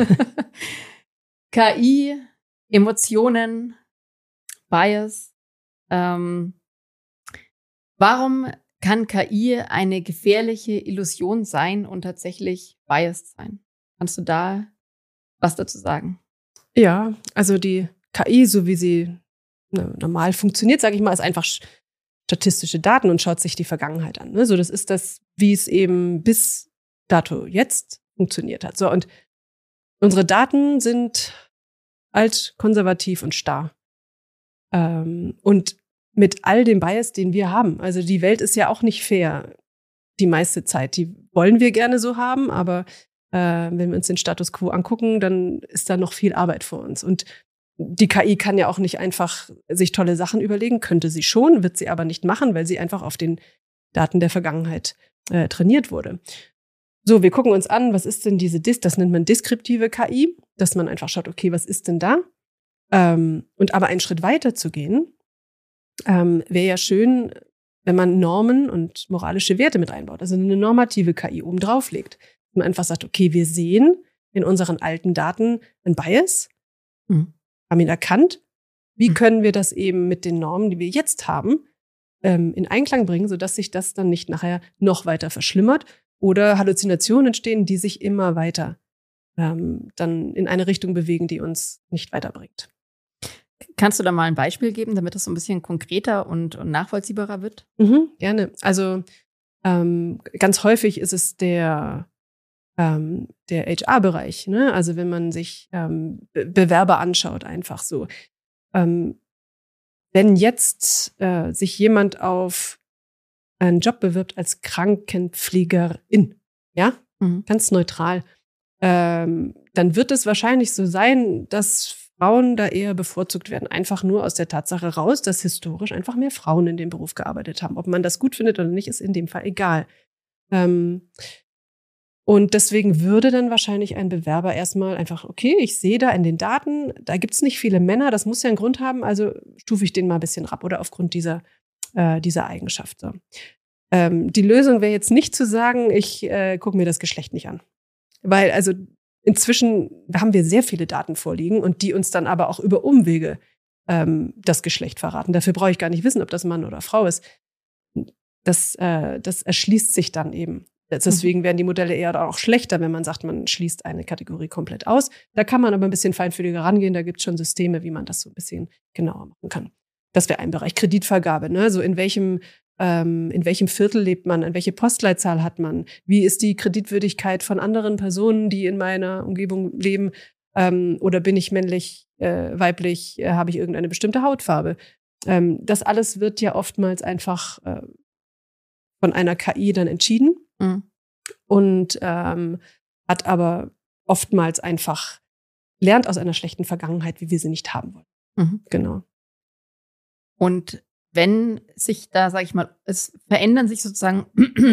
K I, Emotionen, Bias. Ähm, warum kann K I eine gefährliche Illusion sein und tatsächlich biased sein? Kannst du da was dazu sagen? Ja, also die K I, so wie sie ne, normal funktioniert, sage ich mal, ist einfach statistische Daten und schaut sich die Vergangenheit an. Ne? So, das ist das, wie es eben bis dato jetzt funktioniert hat. So, und unsere Daten sind alt, konservativ und starr. Ähm, und mit all dem Bias, den wir haben. Also die Welt ist ja auch nicht fair die meiste Zeit. Die wollen wir gerne so haben, aber äh, wenn wir uns den Status quo angucken, dann ist da noch viel Arbeit vor uns. Und die K I kann ja auch nicht einfach sich tolle Sachen überlegen, könnte sie schon, wird sie aber nicht machen, weil sie einfach auf den Daten der Vergangenheit äh, trainiert wurde. So, wir gucken uns an, was ist denn diese Dis, das nennt man deskriptive K I, dass man einfach schaut, okay, was ist denn da? Ähm, und aber einen Schritt weiter zu gehen, ähm, wäre ja schön, wenn man Normen und moralische Werte mit einbaut, also eine normative K I oben drauf legt. Man einfach sagt, okay, wir sehen in unseren alten Daten einen Bias, mhm. haben ihn erkannt. Wie mhm. können wir das eben mit den Normen, die wir jetzt haben, ähm, in Einklang bringen, sodass sich das dann nicht nachher noch weiter verschlimmert oder Halluzinationen entstehen, die sich immer weiter ähm, dann in eine Richtung bewegen, die uns nicht weiterbringt. Kannst du da mal ein Beispiel geben, damit das so ein bisschen konkreter und, und nachvollziehbarer wird? Mhm, gerne. Also ähm, ganz häufig ist es der ähm, der H R-Bereich, ne? Also wenn man sich ähm, Be- Bewerber anschaut, einfach so. Ähm, wenn jetzt äh, sich jemand auf einen Job bewirbt als Krankenpflegerin, ja, Mhm. ganz neutral, ähm, dann wird es wahrscheinlich so sein, dass Frauen da eher bevorzugt werden. Einfach nur aus der Tatsache raus, dass historisch einfach mehr Frauen in dem Beruf gearbeitet haben. Ob man das gut findet oder nicht, ist in dem Fall egal. Ähm, und deswegen würde dann wahrscheinlich ein Bewerber erstmal einfach, okay, ich sehe da in den Daten, da gibt es nicht viele Männer, das muss ja einen Grund haben, also stufe ich den mal ein bisschen ab oder aufgrund dieser, äh, dieser Eigenschaft. So. Ähm, die Lösung wäre jetzt nicht zu sagen, ich äh, gucke mir das Geschlecht nicht an. Weil also inzwischen haben wir sehr viele Daten vorliegen und die uns dann aber auch über Umwege ähm, das Geschlecht verraten. Dafür brauche ich gar nicht wissen, ob das Mann oder Frau ist. Das, äh, das erschließt sich dann eben. Deswegen werden die Modelle eher auch schlechter, wenn man sagt, man schließt eine Kategorie komplett aus. Da kann man aber ein bisschen feinfühliger rangehen. Da gibt es schon Systeme, wie man das so ein bisschen genauer machen kann. Das wäre ein Bereich. Kreditvergabe, ne? So in welchem ähm, in welchem Viertel lebt man, in welche Postleitzahl hat man, wie ist die Kreditwürdigkeit von anderen Personen, die in meiner Umgebung leben, ähm, oder bin ich männlich, äh, weiblich, äh, habe ich irgendeine bestimmte Hautfarbe. Ähm, das alles wird ja oftmals einfach äh, von einer K I dann entschieden. Mhm. Und ähm, hat aber oftmals einfach lernt aus einer schlechten Vergangenheit, wie wir sie nicht haben wollen. Mhm. Genau. Und wenn sich da, sag ich mal, es verändern sich sozusagen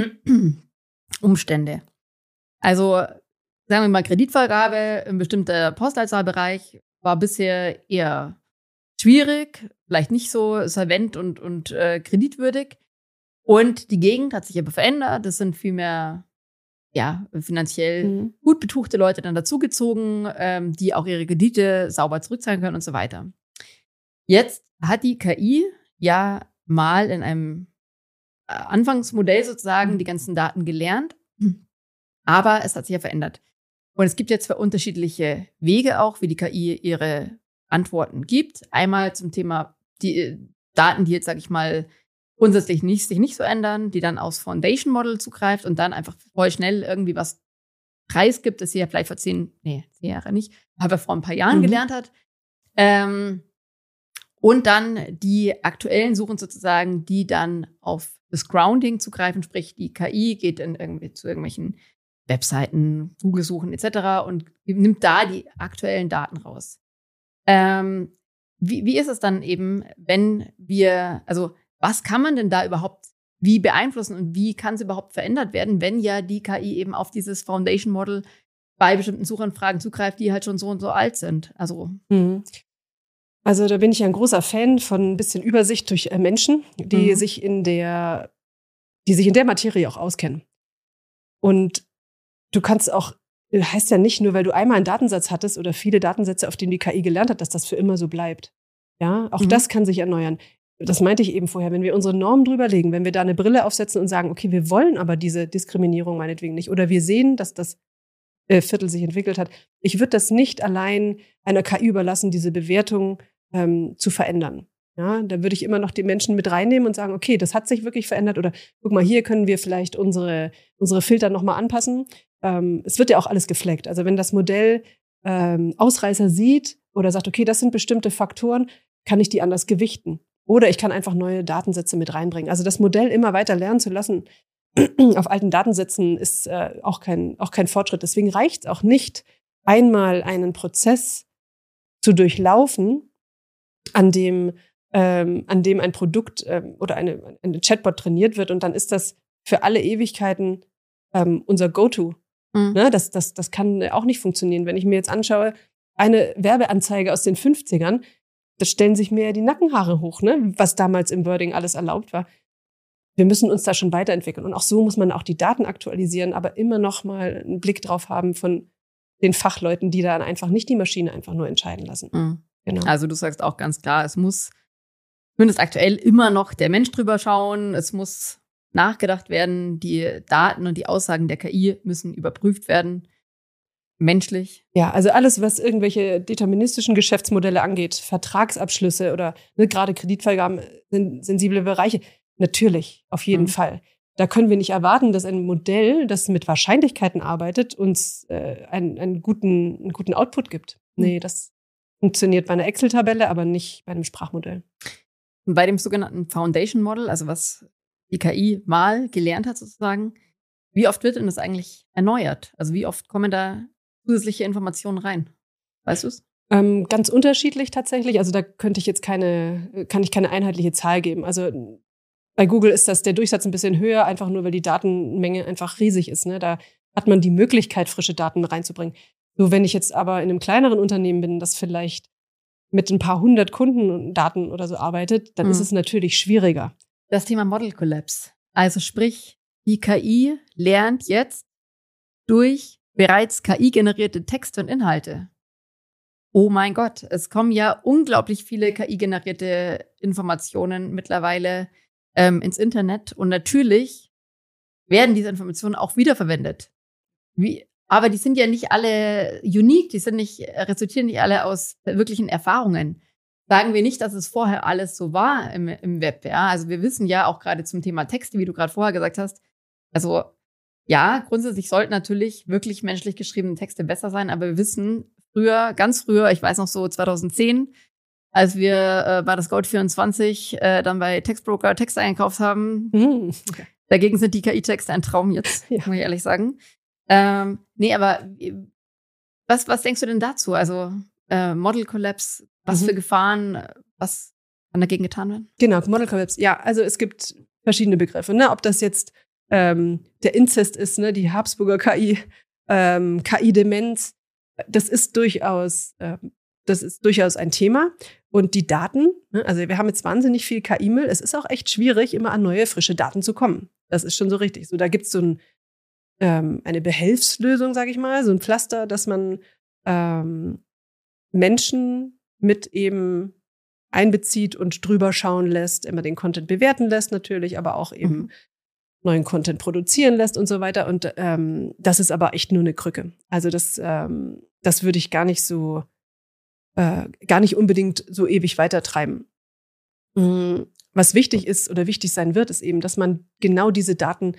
Umstände. Also sagen wir mal, Kreditvergabe im bestimmten Postleitzahlbereich war bisher eher schwierig, vielleicht nicht so solvent und, und äh, kreditwürdig. Und die Gegend hat sich aber verändert. Es sind viel mehr ja, finanziell mhm. gut betuchte Leute dann dazugezogen, ähm, die auch ihre Kredite sauber zurückzahlen können und so weiter. Jetzt hat die K I ja mal in einem Anfangsmodell sozusagen mhm. die ganzen Daten gelernt, aber es hat sich ja verändert. Und es gibt jetzt zwei unterschiedliche Wege auch, wie die K I ihre Antworten gibt. Einmal zum Thema die Daten, die jetzt, sag ich mal, grundsätzlich nicht, sich nicht so ändern, die dann aus Foundation Model zugreift und dann einfach voll schnell irgendwie was preisgibt, das sie ja vielleicht vor zehn, nee, zehn Jahre nicht, aber vor ein paar Jahren mhm. gelernt hat. Ähm, und dann die aktuellen Suchen sozusagen, die dann auf das Grounding zugreifen, sprich die K I geht in irgendwie zu irgendwelchen Webseiten, Google-Suchen et cetera und nimmt da die aktuellen Daten raus. Ähm, wie, wie ist es dann eben, wenn wir, also was kann man denn da überhaupt wie beeinflussen und wie kann es überhaupt verändert werden, wenn ja die K I eben auf dieses Foundation Model bei bestimmten Suchanfragen zugreift, die halt schon so und so alt sind? Also, mhm. also da bin ich ja ein großer Fan von ein bisschen Übersicht durch äh, Menschen, die mhm. sich in der, die sich in der Materie auch auskennen. Und du kannst auch, heißt ja nicht nur, weil du einmal einen Datensatz hattest oder viele Datensätze, auf denen die K I gelernt hat, dass das für immer so bleibt. Ja, auch mhm. das kann sich erneuern. Das meinte ich eben vorher, wenn wir unsere Normen drüber legen, wenn wir da eine Brille aufsetzen und sagen, okay, wir wollen aber diese Diskriminierung meinetwegen nicht oder wir sehen, dass das äh, Viertel sich entwickelt hat. Ich würde das nicht allein einer K I überlassen, diese Bewertung ähm, zu verändern. Ja, da würde ich immer noch die Menschen mit reinnehmen und sagen, okay, das hat sich wirklich verändert oder guck mal, hier können wir vielleicht unsere, unsere Filter nochmal anpassen. Ähm, es wird ja auch alles gefleckt. Also wenn das Modell ähm, Ausreißer sieht oder sagt, okay, das sind bestimmte Faktoren, kann ich die anders gewichten. Oder ich kann einfach neue Datensätze mit reinbringen. Also das Modell immer weiter lernen zu lassen auf alten Datensätzen ist äh, auch kein, auch kein Fortschritt. Deswegen reicht es auch nicht, einmal einen Prozess zu durchlaufen, an dem, ähm, an dem ein Produkt ähm, oder eine, eine Chatbot trainiert wird und dann ist das für alle Ewigkeiten ähm, unser Go-To. Mhm. Ne? Das, das, das kann auch nicht funktionieren. Wenn ich mir jetzt anschaue, eine Werbeanzeige aus den fünfzigern, da stellen sich mir die Nackenhaare hoch, ne? Was damals im Wording alles erlaubt war. Wir müssen uns da schon weiterentwickeln. Und auch so muss man auch die Daten aktualisieren, aber immer noch mal einen Blick drauf haben von den Fachleuten, die dann einfach nicht die Maschine einfach nur entscheiden lassen. Mhm. Genau. Also du sagst auch ganz klar, es muss zumindest aktuell immer noch der Mensch drüber schauen. Es muss nachgedacht werden. Die Daten und die Aussagen der K I müssen überprüft werden. Menschlich. Ja, also alles, was irgendwelche deterministischen Geschäftsmodelle angeht, Vertragsabschlüsse oder ne, gerade Kreditvergaben, sind sensible Bereiche, natürlich, auf jeden mhm. Fall. da können wir nicht erwarten, dass ein Modell, das mit Wahrscheinlichkeiten arbeitet, uns äh, einen, einen, guten, einen guten Output gibt. Nee, das funktioniert bei einer Excel-Tabelle, aber nicht bei einem Sprachmodell. Und bei dem sogenannten Foundation Model, also was die K I mal gelernt hat sozusagen, wie oft wird denn das eigentlich erneuert? Also wie oft kommen da zusätzliche Informationen rein? Weißt du es? Ähm, ganz unterschiedlich tatsächlich. Also da könnte ich jetzt keine, kann ich keine einheitliche Zahl geben. Also bei Google ist das der Durchsatz ein bisschen höher, einfach nur, weil die Datenmenge einfach riesig ist. Ne? Da hat man die Möglichkeit, frische Daten reinzubringen. So, wenn ich jetzt aber in einem kleineren Unternehmen bin, das vielleicht mit ein paar hundert Kundendaten oder so arbeitet, dann mhm. ist es natürlich schwieriger. Das Thema Model Collapse. Also sprich, die K I lernt jetzt durch bereits K I-generierte Texte und Inhalte. Oh mein Gott, es kommen ja unglaublich viele K I-generierte Informationen mittlerweile ähm, ins Internet. Und natürlich werden diese Informationen auch wiederverwendet. Wie, aber die sind ja nicht alle unique, die sind nicht, resultieren nicht alle aus wirklichen Erfahrungen. Sagen wir nicht, dass es vorher alles so war im, im Web. Ja? Also wir wissen ja auch gerade zum Thema Texte, wie du gerade vorher gesagt hast, also ja, grundsätzlich sollten natürlich wirklich menschlich geschriebene Texte besser sein, aber wir wissen früher, ganz früher, ich weiß noch so zweitausendzehn, als wir äh, bei das Gold vierundzwanzig äh, dann bei Textbroker Texte eingekauft haben, mhm. okay. Dagegen sind die K I-Texte ein Traum jetzt, ja. muss ich ehrlich sagen. Ähm, nee, aber was, was denkst du denn dazu? Also äh, Model Collapse, was mhm. für Gefahren, was kann dagegen getan werden? Genau, Model Collapse. Ja, also es gibt verschiedene Begriffe. Ne? Ob das jetzt ähm, der Inzest ist, ne? Die Habsburger K I, ähm, K I-Demenz, das ist durchaus, äh, das ist durchaus ein Thema. Und die Daten, ne? Also wir haben jetzt wahnsinnig viel K I-Müll. Es ist auch echt schwierig, immer an neue, frische Daten zu kommen. Das ist schon so richtig. So, da gibt es so ein ähm, eine Behelfslösung, sage ich mal, so ein Pflaster, dass man ähm, Menschen mit eben einbezieht und drüber schauen lässt, immer den Content bewerten lässt natürlich, aber auch eben mhm. neuen Content produzieren lässt und so weiter. Und ähm, das ist aber echt nur eine Krücke. Also das, ähm, das würde ich gar nicht so, äh, gar nicht unbedingt so ewig weitertreiben. Mhm. Was wichtig ist oder wichtig sein wird, ist eben, dass man genau diese Daten,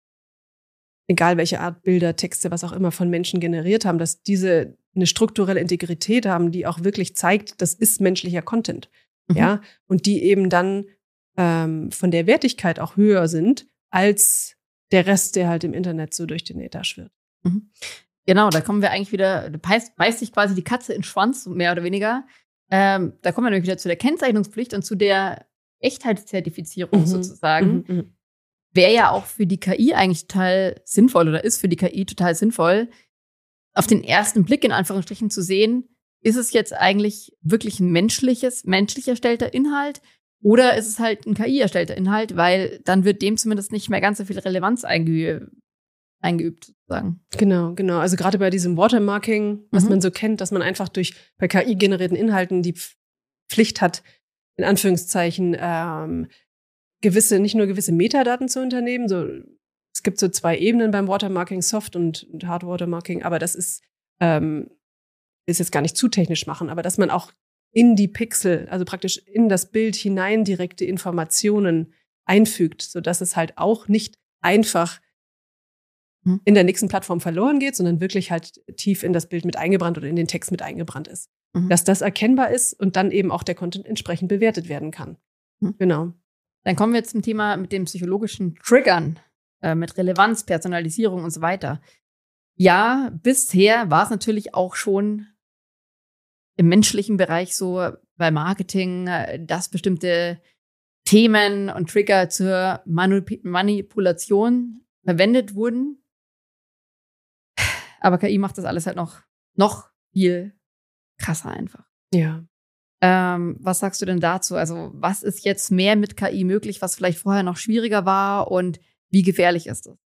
egal welche Art Bilder, Texte, was auch immer von Menschen generiert haben, dass diese eine strukturelle Integrität haben, die auch wirklich zeigt, das ist menschlicher Content. Mhm. Ja, und die eben dann ähm, von der Wertigkeit auch höher sind als der Rest, der halt im Internet so durch den Äther schwirrt. Mhm. Genau, da kommen wir eigentlich wieder, da beißt, beißt sich quasi die Katze in den Schwanz, mehr oder weniger. Ähm, da kommen wir nämlich wieder zu der Kennzeichnungspflicht und zu der Echtheitszertifizierung mhm. sozusagen. Mhm. Wäre ja auch für die K I eigentlich total sinnvoll oder ist für die K I total sinnvoll, auf den ersten Blick in Anführungsstrichen zu sehen, ist es jetzt eigentlich wirklich ein menschliches, menschlich erstellter Inhalt oder ist es halt ein K I erstellter Inhalt, weil dann wird dem zumindest nicht mehr ganz so viel Relevanz einge- eingeübt, sozusagen. Genau, genau. Also gerade bei diesem Watermarking, was mhm. man so kennt, dass man einfach durch bei K I-generierten Inhalten die Pflicht hat, in Anführungszeichen, ähm, gewisse, nicht nur gewisse Metadaten zu unternehmen, so es gibt so zwei Ebenen beim Watermarking, Soft und, und Hard Watermarking, aber das ist, ähm, ist jetzt gar nicht zu technisch machen, aber dass man auch in die Pixel, also praktisch in das Bild hinein direkte Informationen einfügt, sodass es halt auch nicht einfach hm. in der nächsten Plattform verloren geht, sondern wirklich halt tief in das Bild mit eingebrannt oder in den Text mit eingebrannt ist. Mhm. Dass das erkennbar ist und dann eben auch der Content entsprechend bewertet werden kann. Mhm. Genau. Dann kommen wir zum Thema mit den psychologischen Triggern, äh, mit Relevanz, Personalisierung und so weiter. Ja, bisher war es natürlich auch schon im menschlichen Bereich so bei Marketing, äh, dass bestimmte Themen und Trigger zur Manip- Manipulation verwendet wurden. Aber K I macht das alles halt noch, noch viel krasser einfach. Ja. Ähm, was sagst du denn dazu? Also was ist jetzt mehr mit K I möglich, was vielleicht vorher noch schwieriger war und wie gefährlich ist das?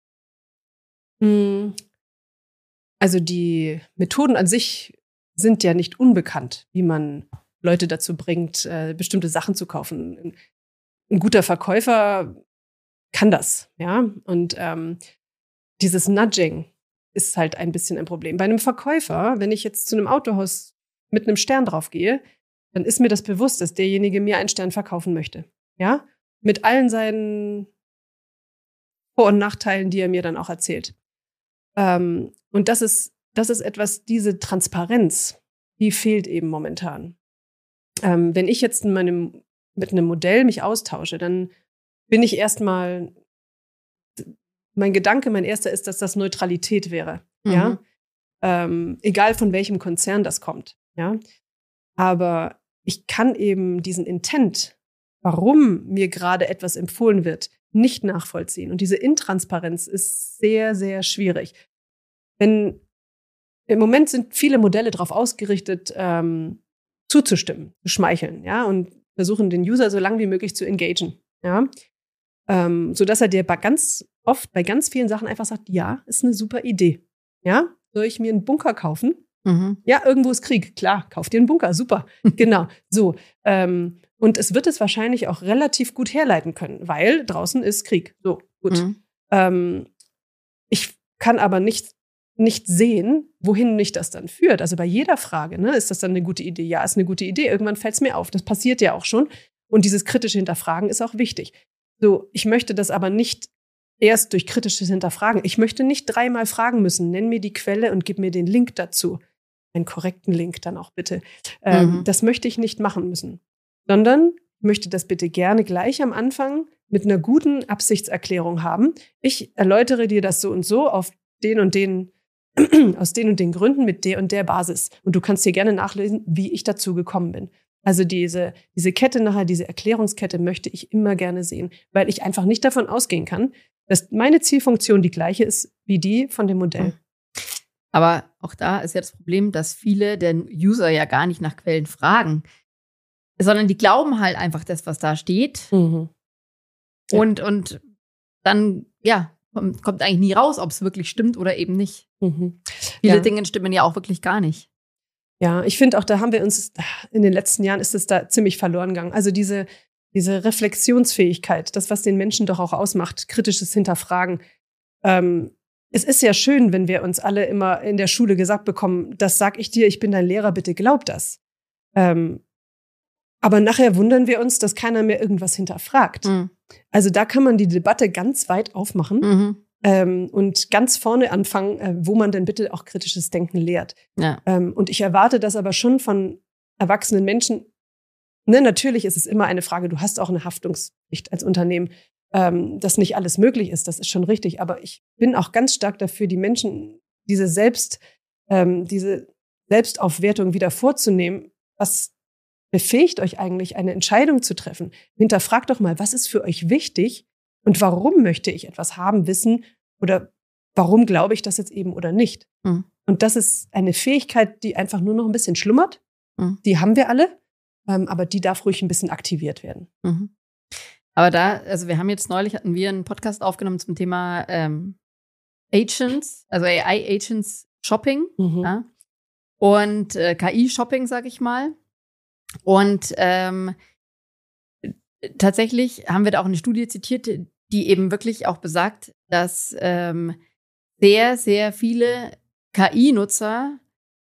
Also die Methoden an sich sind ja nicht unbekannt, wie man Leute dazu bringt, äh, bestimmte Sachen zu kaufen. Ein guter Verkäufer kann das, ja. Und ähm, dieses Nudging ist halt ein bisschen ein Problem. Bei einem Verkäufer, wenn ich jetzt zu einem Autohaus mit einem Stern drauf gehe, dann ist mir das bewusst, dass derjenige mir einen Stern verkaufen möchte. Ja? Mit allen seinen Vor- und Nachteilen, die er mir dann auch erzählt. Ähm, und das ist, das ist etwas, diese Transparenz, die fehlt eben momentan. Ähm, wenn ich jetzt in meinem, mit einem Modell mich austausche, dann bin ich erstmal, mein Gedanke, mein erster ist, dass das Neutralität wäre. Mhm. Ja? Ähm, egal von welchem Konzern das kommt. Ja? Aber ich kann eben diesen Intent, warum mir gerade etwas empfohlen wird, nicht nachvollziehen. Und diese Intransparenz ist sehr, sehr schwierig. Denn im Moment sind viele Modelle darauf ausgerichtet, ähm, zuzustimmen, zu schmeicheln, ja, und versuchen den User so lange wie möglich zu engagen, ja, ähm, sodass er dir bei ganz oft bei ganz vielen Sachen einfach sagt, ja, ist eine super Idee, ja, soll ich mir einen Bunker kaufen? Mhm. Ja, irgendwo ist Krieg, klar, kauf dir einen Bunker, super, genau, so. Ähm, und es wird es wahrscheinlich auch relativ gut herleiten können, weil draußen ist Krieg, so, gut. Mhm. Ähm, ich kann aber nicht nicht sehen, wohin mich das dann führt. Also bei jeder Frage, ne, ist das dann eine gute Idee? Ja, ist eine gute Idee. Irgendwann fällt es mir auf. Das passiert ja auch schon. Und dieses kritische Hinterfragen ist auch wichtig. So, ich möchte das aber nicht erst durch kritisches Hinterfragen. Ich möchte nicht dreimal fragen müssen. Nenn mir die Quelle und gib mir den Link dazu. Einen korrekten Link dann auch bitte. Ähm, mhm. Das möchte ich nicht machen müssen. Sondern ich möchte das bitte gerne gleich am Anfang mit einer guten Absichtserklärung haben. Ich erläutere dir das so und so auf den und den aus den und den Gründen mit der und der Basis. Und du kannst dir gerne nachlesen, wie ich dazu gekommen bin. Also diese, diese Kette nachher, diese Erklärungskette möchte ich immer gerne sehen, weil ich einfach nicht davon ausgehen kann, dass meine Zielfunktion die gleiche ist wie die von dem Modell. Aber auch da ist ja das Problem, dass viele den User ja gar nicht nach Quellen fragen, sondern die glauben halt einfach das, was da steht. Mhm. Ja. Und, und dann, ja, kommt eigentlich nie raus, ob es wirklich stimmt oder eben nicht. Mhm. Viele ja. Dinge stimmen ja auch wirklich gar nicht. Ja, ich finde auch, da haben wir uns, in den letzten Jahren ist es da ziemlich verloren gegangen. Also diese, diese Reflexionsfähigkeit, das, was den Menschen doch auch ausmacht, kritisches Hinterfragen. Ähm, es ist ja schön, wenn wir uns alle immer in der Schule gesagt bekommen, das sag ich dir, ich bin dein Lehrer, bitte glaub das. Ähm, aber nachher wundern wir uns, dass keiner mehr irgendwas hinterfragt. Mhm. Also da kann man die Debatte ganz weit aufmachen mhm. ähm, und ganz vorne anfangen, äh, wo man denn bitte auch kritisches Denken lehrt. Ja. Ähm, und ich erwarte das aber schon von erwachsenen Menschen. Ne, natürlich ist es immer eine Frage, du hast auch eine Haftungspflicht als Unternehmen, ähm, dass nicht alles möglich ist, das ist schon richtig. Aber ich bin auch ganz stark dafür, die Menschen diese Selbst, ähm, diese Selbstaufwertung wieder vorzunehmen, was befähigt euch eigentlich, eine Entscheidung zu treffen. Hinterfragt doch mal, was ist für euch wichtig und warum möchte ich etwas haben, wissen oder warum glaube ich das jetzt eben oder nicht. Mhm. Und das ist eine Fähigkeit, die einfach nur noch ein bisschen schlummert. Mhm. Die haben wir alle, ähm, aber die darf ruhig ein bisschen aktiviert werden. Mhm. Aber da, also wir haben jetzt neulich, hatten wir einen Podcast aufgenommen zum Thema ähm, Agents, also A I-Agents Shopping mhm. ja? und äh, K I-Shopping, sag ich mal. Und ähm, tatsächlich haben wir da auch eine Studie zitiert, die eben wirklich auch besagt, dass ähm, sehr, sehr viele K I-Nutzer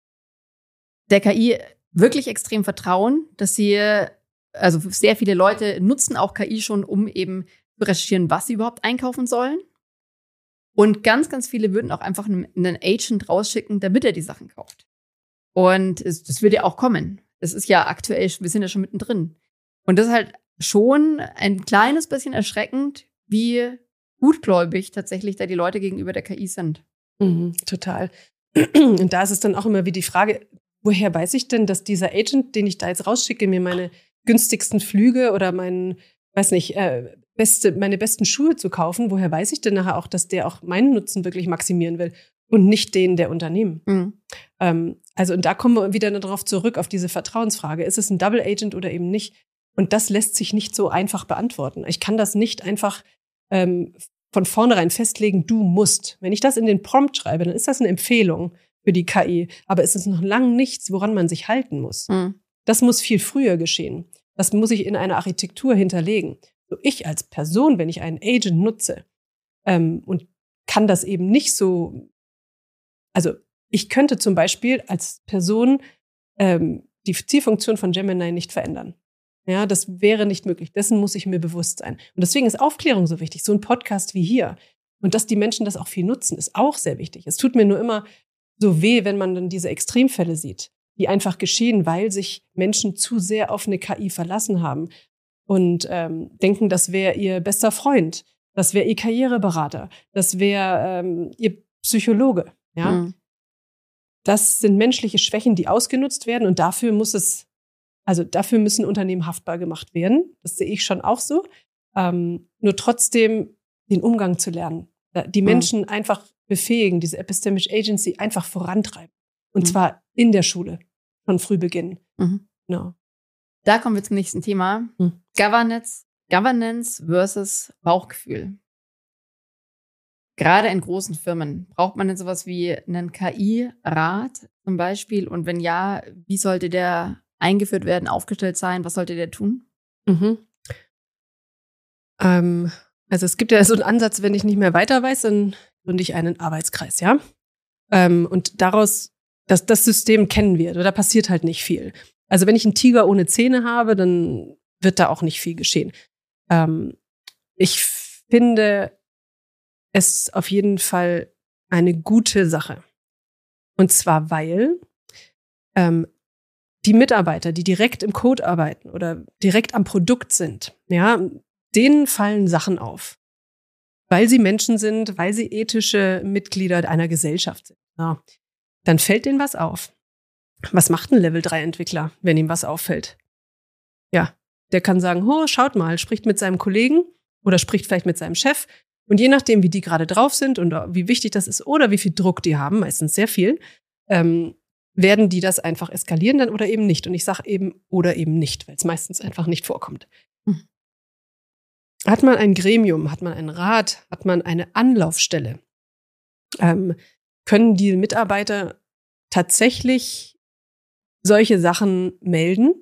der K I wirklich extrem vertrauen, dass sie, also sehr viele Leute nutzen auch K I schon, um eben zu recherchieren, was sie überhaupt einkaufen sollen. Und ganz, ganz viele würden auch einfach einen, einen Agent rausschicken, damit er die Sachen kauft. Und es, das wird ja auch kommen. Es ist ja aktuell, wir sind ja schon mittendrin. Und das ist halt schon ein kleines bisschen erschreckend, wie gutgläubig tatsächlich da die Leute gegenüber der K I sind. Mhm, total. Und da ist es dann auch immer wie die Frage, woher weiß ich denn, dass dieser Agent, den ich da jetzt rausschicke, mir meine günstigsten Flüge oder meinen, weiß nicht, äh, beste, meine besten Schuhe zu kaufen, woher weiß ich denn nachher auch, dass der auch meinen Nutzen wirklich maximieren will und nicht den der Unternehmen? Mhm. Ähm, also und da kommen wir wieder darauf zurück, auf diese Vertrauensfrage. Ist es ein Double Agent oder eben nicht? Und das lässt sich nicht so einfach beantworten. Ich kann das nicht einfach ähm, von vornherein festlegen, du musst. Wenn ich das in den Prompt schreibe, dann ist das eine Empfehlung für die K I. Aber es ist noch lange nichts, woran man sich halten muss. Mhm. Das muss viel früher geschehen. Das muss ich in einer Architektur hinterlegen. So ich als Person, wenn ich einen Agent nutze ähm, und kann das eben nicht so, also ich könnte zum Beispiel als Person ähm, die Zielfunktion von Gemini nicht verändern. Ja, das wäre nicht möglich. Dessen muss ich mir bewusst sein. Und deswegen ist Aufklärung so wichtig. So ein Podcast wie hier. Und dass die Menschen das auch viel nutzen, ist auch sehr wichtig. Es tut mir nur immer so weh, wenn man dann diese Extremfälle sieht, die einfach geschehen, weil sich Menschen zu sehr auf eine K I verlassen haben und ähm, denken, das wäre ihr bester Freund, das wäre ihr Karriereberater, das wäre ähm, ihr Psychologe. Ja, mhm. Das sind menschliche Schwächen, die ausgenutzt werden und dafür muss es, also dafür müssen Unternehmen haftbar gemacht werden. Das sehe ich schon auch so. Ähm, nur trotzdem den Umgang zu lernen, die Menschen mhm. einfach befähigen, diese Epistemic Agency einfach vorantreiben. Und mhm. zwar in der Schule, von früh beginnen. Mhm. Genau. Da kommen wir zum nächsten Thema. Mhm. Governance, Governance versus Bauchgefühl. Gerade in großen Firmen, braucht man denn sowas wie einen K I-Rat zum Beispiel? Und wenn ja, wie sollte der eingeführt werden, aufgestellt sein? Was sollte der tun? Mhm. Ähm, also es gibt ja so einen Ansatz, wenn ich nicht mehr weiter weiß, dann gründe ich einen Arbeitskreis, ja. Ähm, und daraus, das, das System kennen wir, da passiert halt nicht viel. Also wenn ich einen Tiger ohne Zähne habe, dann wird da auch nicht viel geschehen. Ähm, ich finde es auf jeden Fall eine gute Sache. Und zwar, weil ähm, die Mitarbeiter, die direkt im Code arbeiten oder direkt am Produkt sind, ja, denen fallen Sachen auf. Weil sie Menschen sind, weil sie ethische Mitglieder einer Gesellschaft sind. Ja. Dann fällt denen was auf. Was macht ein Level drei Entwickler, wenn ihm was auffällt? Ja, der kann sagen, oh, schaut mal, spricht mit seinem Kollegen oder spricht vielleicht mit seinem Chef. Und je nachdem, wie die gerade drauf sind und wie wichtig das ist oder wie viel Druck die haben, meistens sehr viel, ähm, werden die das einfach eskalieren dann oder eben nicht. Und ich sage eben oder eben nicht, weil es meistens einfach nicht vorkommt. Hm. Hat man ein Gremium, hat man einen Rat, hat man eine Anlaufstelle, ähm, können die Mitarbeiter tatsächlich solche Sachen melden.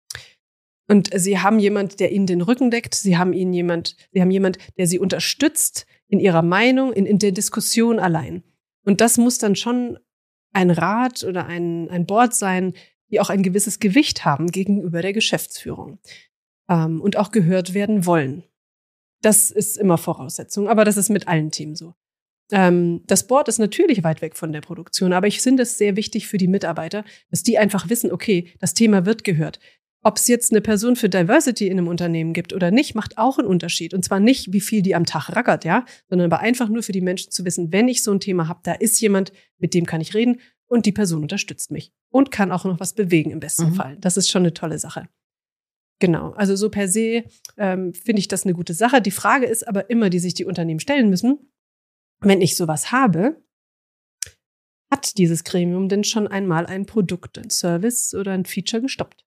Und sie haben jemand, der ihnen den Rücken deckt. Sie haben ihnen jemand, sie haben jemand, der sie unterstützt in ihrer Meinung, in, in der Diskussion allein. Und das muss dann schon ein Rat oder ein, ein Board sein, die auch ein gewisses Gewicht haben gegenüber der Geschäftsführung ähm, und auch gehört werden wollen. Das ist immer Voraussetzung, aber das ist mit allen Themen so. Ähm, das Board ist natürlich weit weg von der Produktion, aber ich finde es sehr wichtig für die Mitarbeiter, dass die einfach wissen, okay, das Thema wird gehört. Ob es jetzt eine Person für Diversity in einem Unternehmen gibt oder nicht, macht auch einen Unterschied. Und zwar nicht, wie viel die am Tag rackert, ja, sondern aber einfach nur für die Menschen zu wissen, wenn ich so ein Thema habe, da ist jemand, mit dem kann ich reden und die Person unterstützt mich und kann auch noch was bewegen im besten mhm. Fall. Das ist schon eine tolle Sache. Genau, also so per se ähm, finde ich das eine gute Sache. Die Frage ist aber immer, die sich die Unternehmen stellen müssen, wenn ich sowas habe, hat dieses Gremium denn schon einmal ein Produkt, ein Service oder ein Feature gestoppt?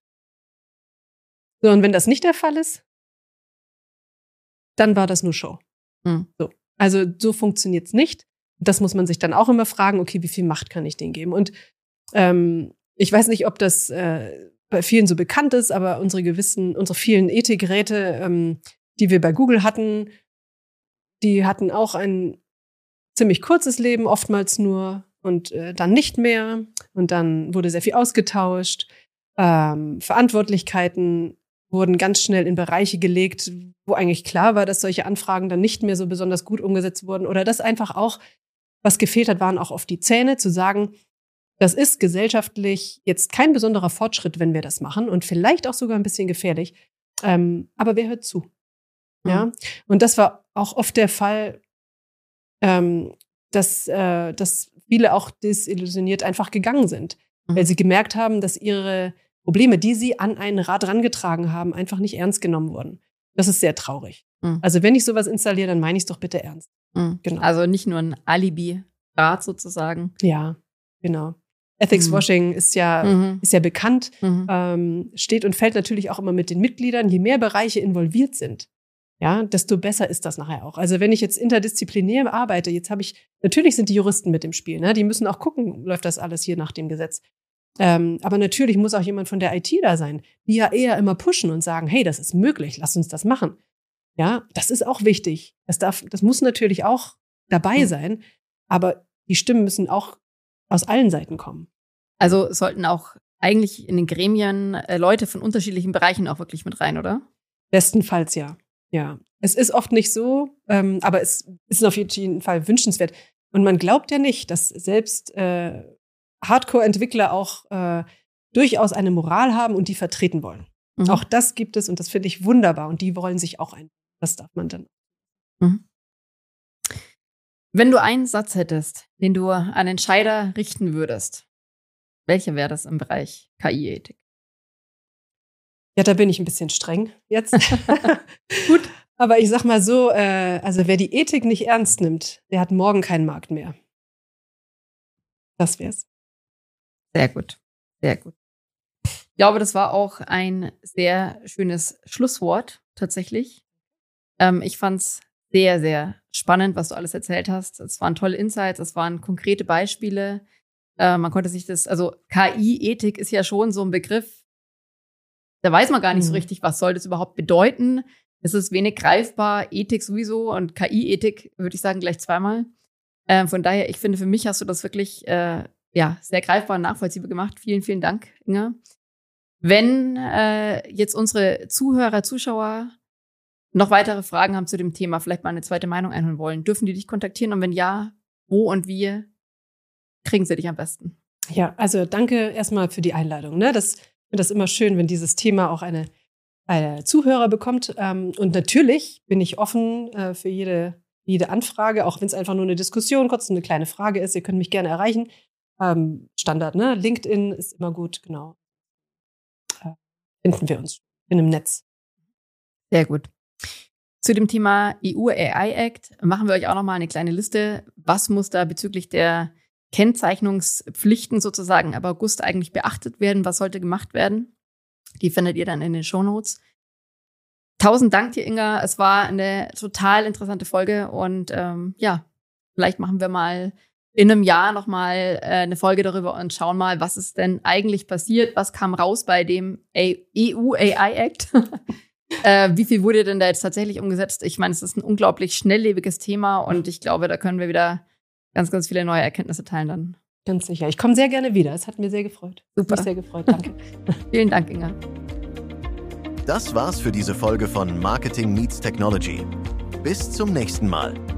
So, und wenn das nicht der Fall ist, dann war das nur Show. Mhm. So. Also so funktioniert es nicht. Das muss man sich dann auch immer fragen, okay, wie viel Macht kann ich denen geben? Und ähm, ich weiß nicht, ob das äh, bei vielen so bekannt ist, aber unsere gewissen, unsere vielen Ethikräte, ähm, die wir bei Google hatten, die hatten auch ein ziemlich kurzes Leben, oftmals nur und äh, dann nicht mehr. Und dann wurde sehr viel ausgetauscht. Ähm, Verantwortlichkeiten wurden ganz schnell in Bereiche gelegt, wo eigentlich klar war, dass solche Anfragen dann nicht mehr so besonders gut umgesetzt wurden. Oder dass einfach auch, was gefehlt hat, waren auch oft die Zähne, zu sagen, das ist gesellschaftlich jetzt kein besonderer Fortschritt, wenn wir das machen und vielleicht auch sogar ein bisschen gefährlich. Ähm, aber wer hört zu? Mhm. Ja? Und das war auch oft der Fall, ähm, dass, äh, dass viele auch desillusioniert einfach gegangen sind, mhm. weil sie gemerkt haben, dass ihre Probleme, die sie an einen Rat rangetragen haben, einfach nicht ernst genommen wurden. Das ist sehr traurig. Mhm. Also wenn ich sowas installiere, dann meine ich es doch bitte ernst. Mhm. Genau. Also nicht nur ein Alibi-Rat sozusagen. Ja, genau. Ethics-Washing mhm. ist ja, mhm. ist ja bekannt, mhm. ähm, steht und fällt natürlich auch immer mit den Mitgliedern. Je mehr Bereiche involviert sind, ja, desto besser ist das nachher auch. Also wenn ich jetzt interdisziplinär arbeite, jetzt habe ich, natürlich sind die Juristen mit im Spiel, ne? Die müssen auch gucken, läuft das alles hier nach dem Gesetz. Ähm, aber natürlich muss auch jemand von der I T da sein, die ja eher immer pushen und sagen, hey, das ist möglich, lass uns das machen. Ja, das ist auch wichtig. Das darf, das muss natürlich auch dabei mhm. sein, aber die Stimmen müssen auch aus allen Seiten kommen. Also sollten auch eigentlich in den Gremien äh, Leute von unterschiedlichen Bereichen auch wirklich mit rein, oder? Bestenfalls ja. Ja, es ist oft nicht so, ähm, aber es ist auf jeden Fall wünschenswert. Und man glaubt ja nicht, dass selbst äh, Hardcore-Entwickler auch äh, durchaus eine Moral haben und die vertreten wollen. Mhm. Auch das gibt es und das finde ich wunderbar. Und die wollen sich auch ein. Das darf man dann. Mhm. Wenn du einen Satz hättest, den du an Entscheider richten würdest, welcher wäre das im Bereich K I-Ethik? Ja, da bin ich ein bisschen streng jetzt. Gut. Aber ich sag mal so, äh, also wer die Ethik nicht ernst nimmt, der hat morgen keinen Markt mehr. Das wär's. Sehr gut, sehr gut. Ich glaube, das war auch ein sehr schönes Schlusswort, tatsächlich. Ähm, ich fand's sehr, sehr spannend, was du alles erzählt hast. Es waren tolle Insights, es waren konkrete Beispiele. Äh, man konnte sich das, also K I-Ethik ist ja schon so ein Begriff, da weiß man gar nicht mhm. so richtig, was soll das überhaupt bedeuten. Es ist wenig greifbar, Ethik sowieso und K I-Ethik würde ich sagen gleich zweimal. Äh, von daher, ich finde, für mich hast du das wirklich äh, ja, sehr greifbar und nachvollziehbar gemacht. Vielen, vielen Dank, Inga. Wenn äh, jetzt unsere Zuhörer, Zuschauer noch weitere Fragen haben zu dem Thema, vielleicht mal eine zweite Meinung einholen wollen, dürfen die dich kontaktieren? Und wenn ja, wo und wie kriegen sie dich am besten? Ja, also danke erstmal für die Einladung. Ne? Das, ich finde das immer schön, wenn dieses Thema auch eine, eine Zuhörer bekommt. Ähm, und natürlich bin ich offen äh, für jede, jede Anfrage, auch wenn es einfach nur eine Diskussion, kurz eine kleine Frage ist. Ihr könnt mich gerne erreichen. Ähm, Standard, ne? LinkedIn ist immer gut, genau. Äh, finden wir uns in einem Netz. Sehr gut. Zu dem Thema E U A I Act machen wir euch auch nochmal eine kleine Liste. Was muss da bezüglich der Kennzeichnungspflichten sozusagen ab August eigentlich beachtet werden? Was sollte gemacht werden? Die findet ihr dann in den Shownotes. Tausend Dank dir, Inga. Es war eine total interessante Folge und ähm, ja, vielleicht machen wir mal in einem Jahr nochmal äh, eine Folge darüber und schauen mal, was ist denn eigentlich passiert? Was kam raus bei dem E U A I Act? Äh, wie viel wurde denn da jetzt tatsächlich umgesetzt? Ich meine, es ist ein unglaublich schnelllebiges Thema und ich glaube, da können wir wieder ganz, ganz viele neue Erkenntnisse teilen dann. Ganz sicher. Ich komme sehr gerne wieder. Es hat mir sehr gefreut. Super. Mich sehr gefreut. Danke. Vielen Dank, Inga. Das war's für diese Folge von Marketing Meets Technology. Bis zum nächsten Mal.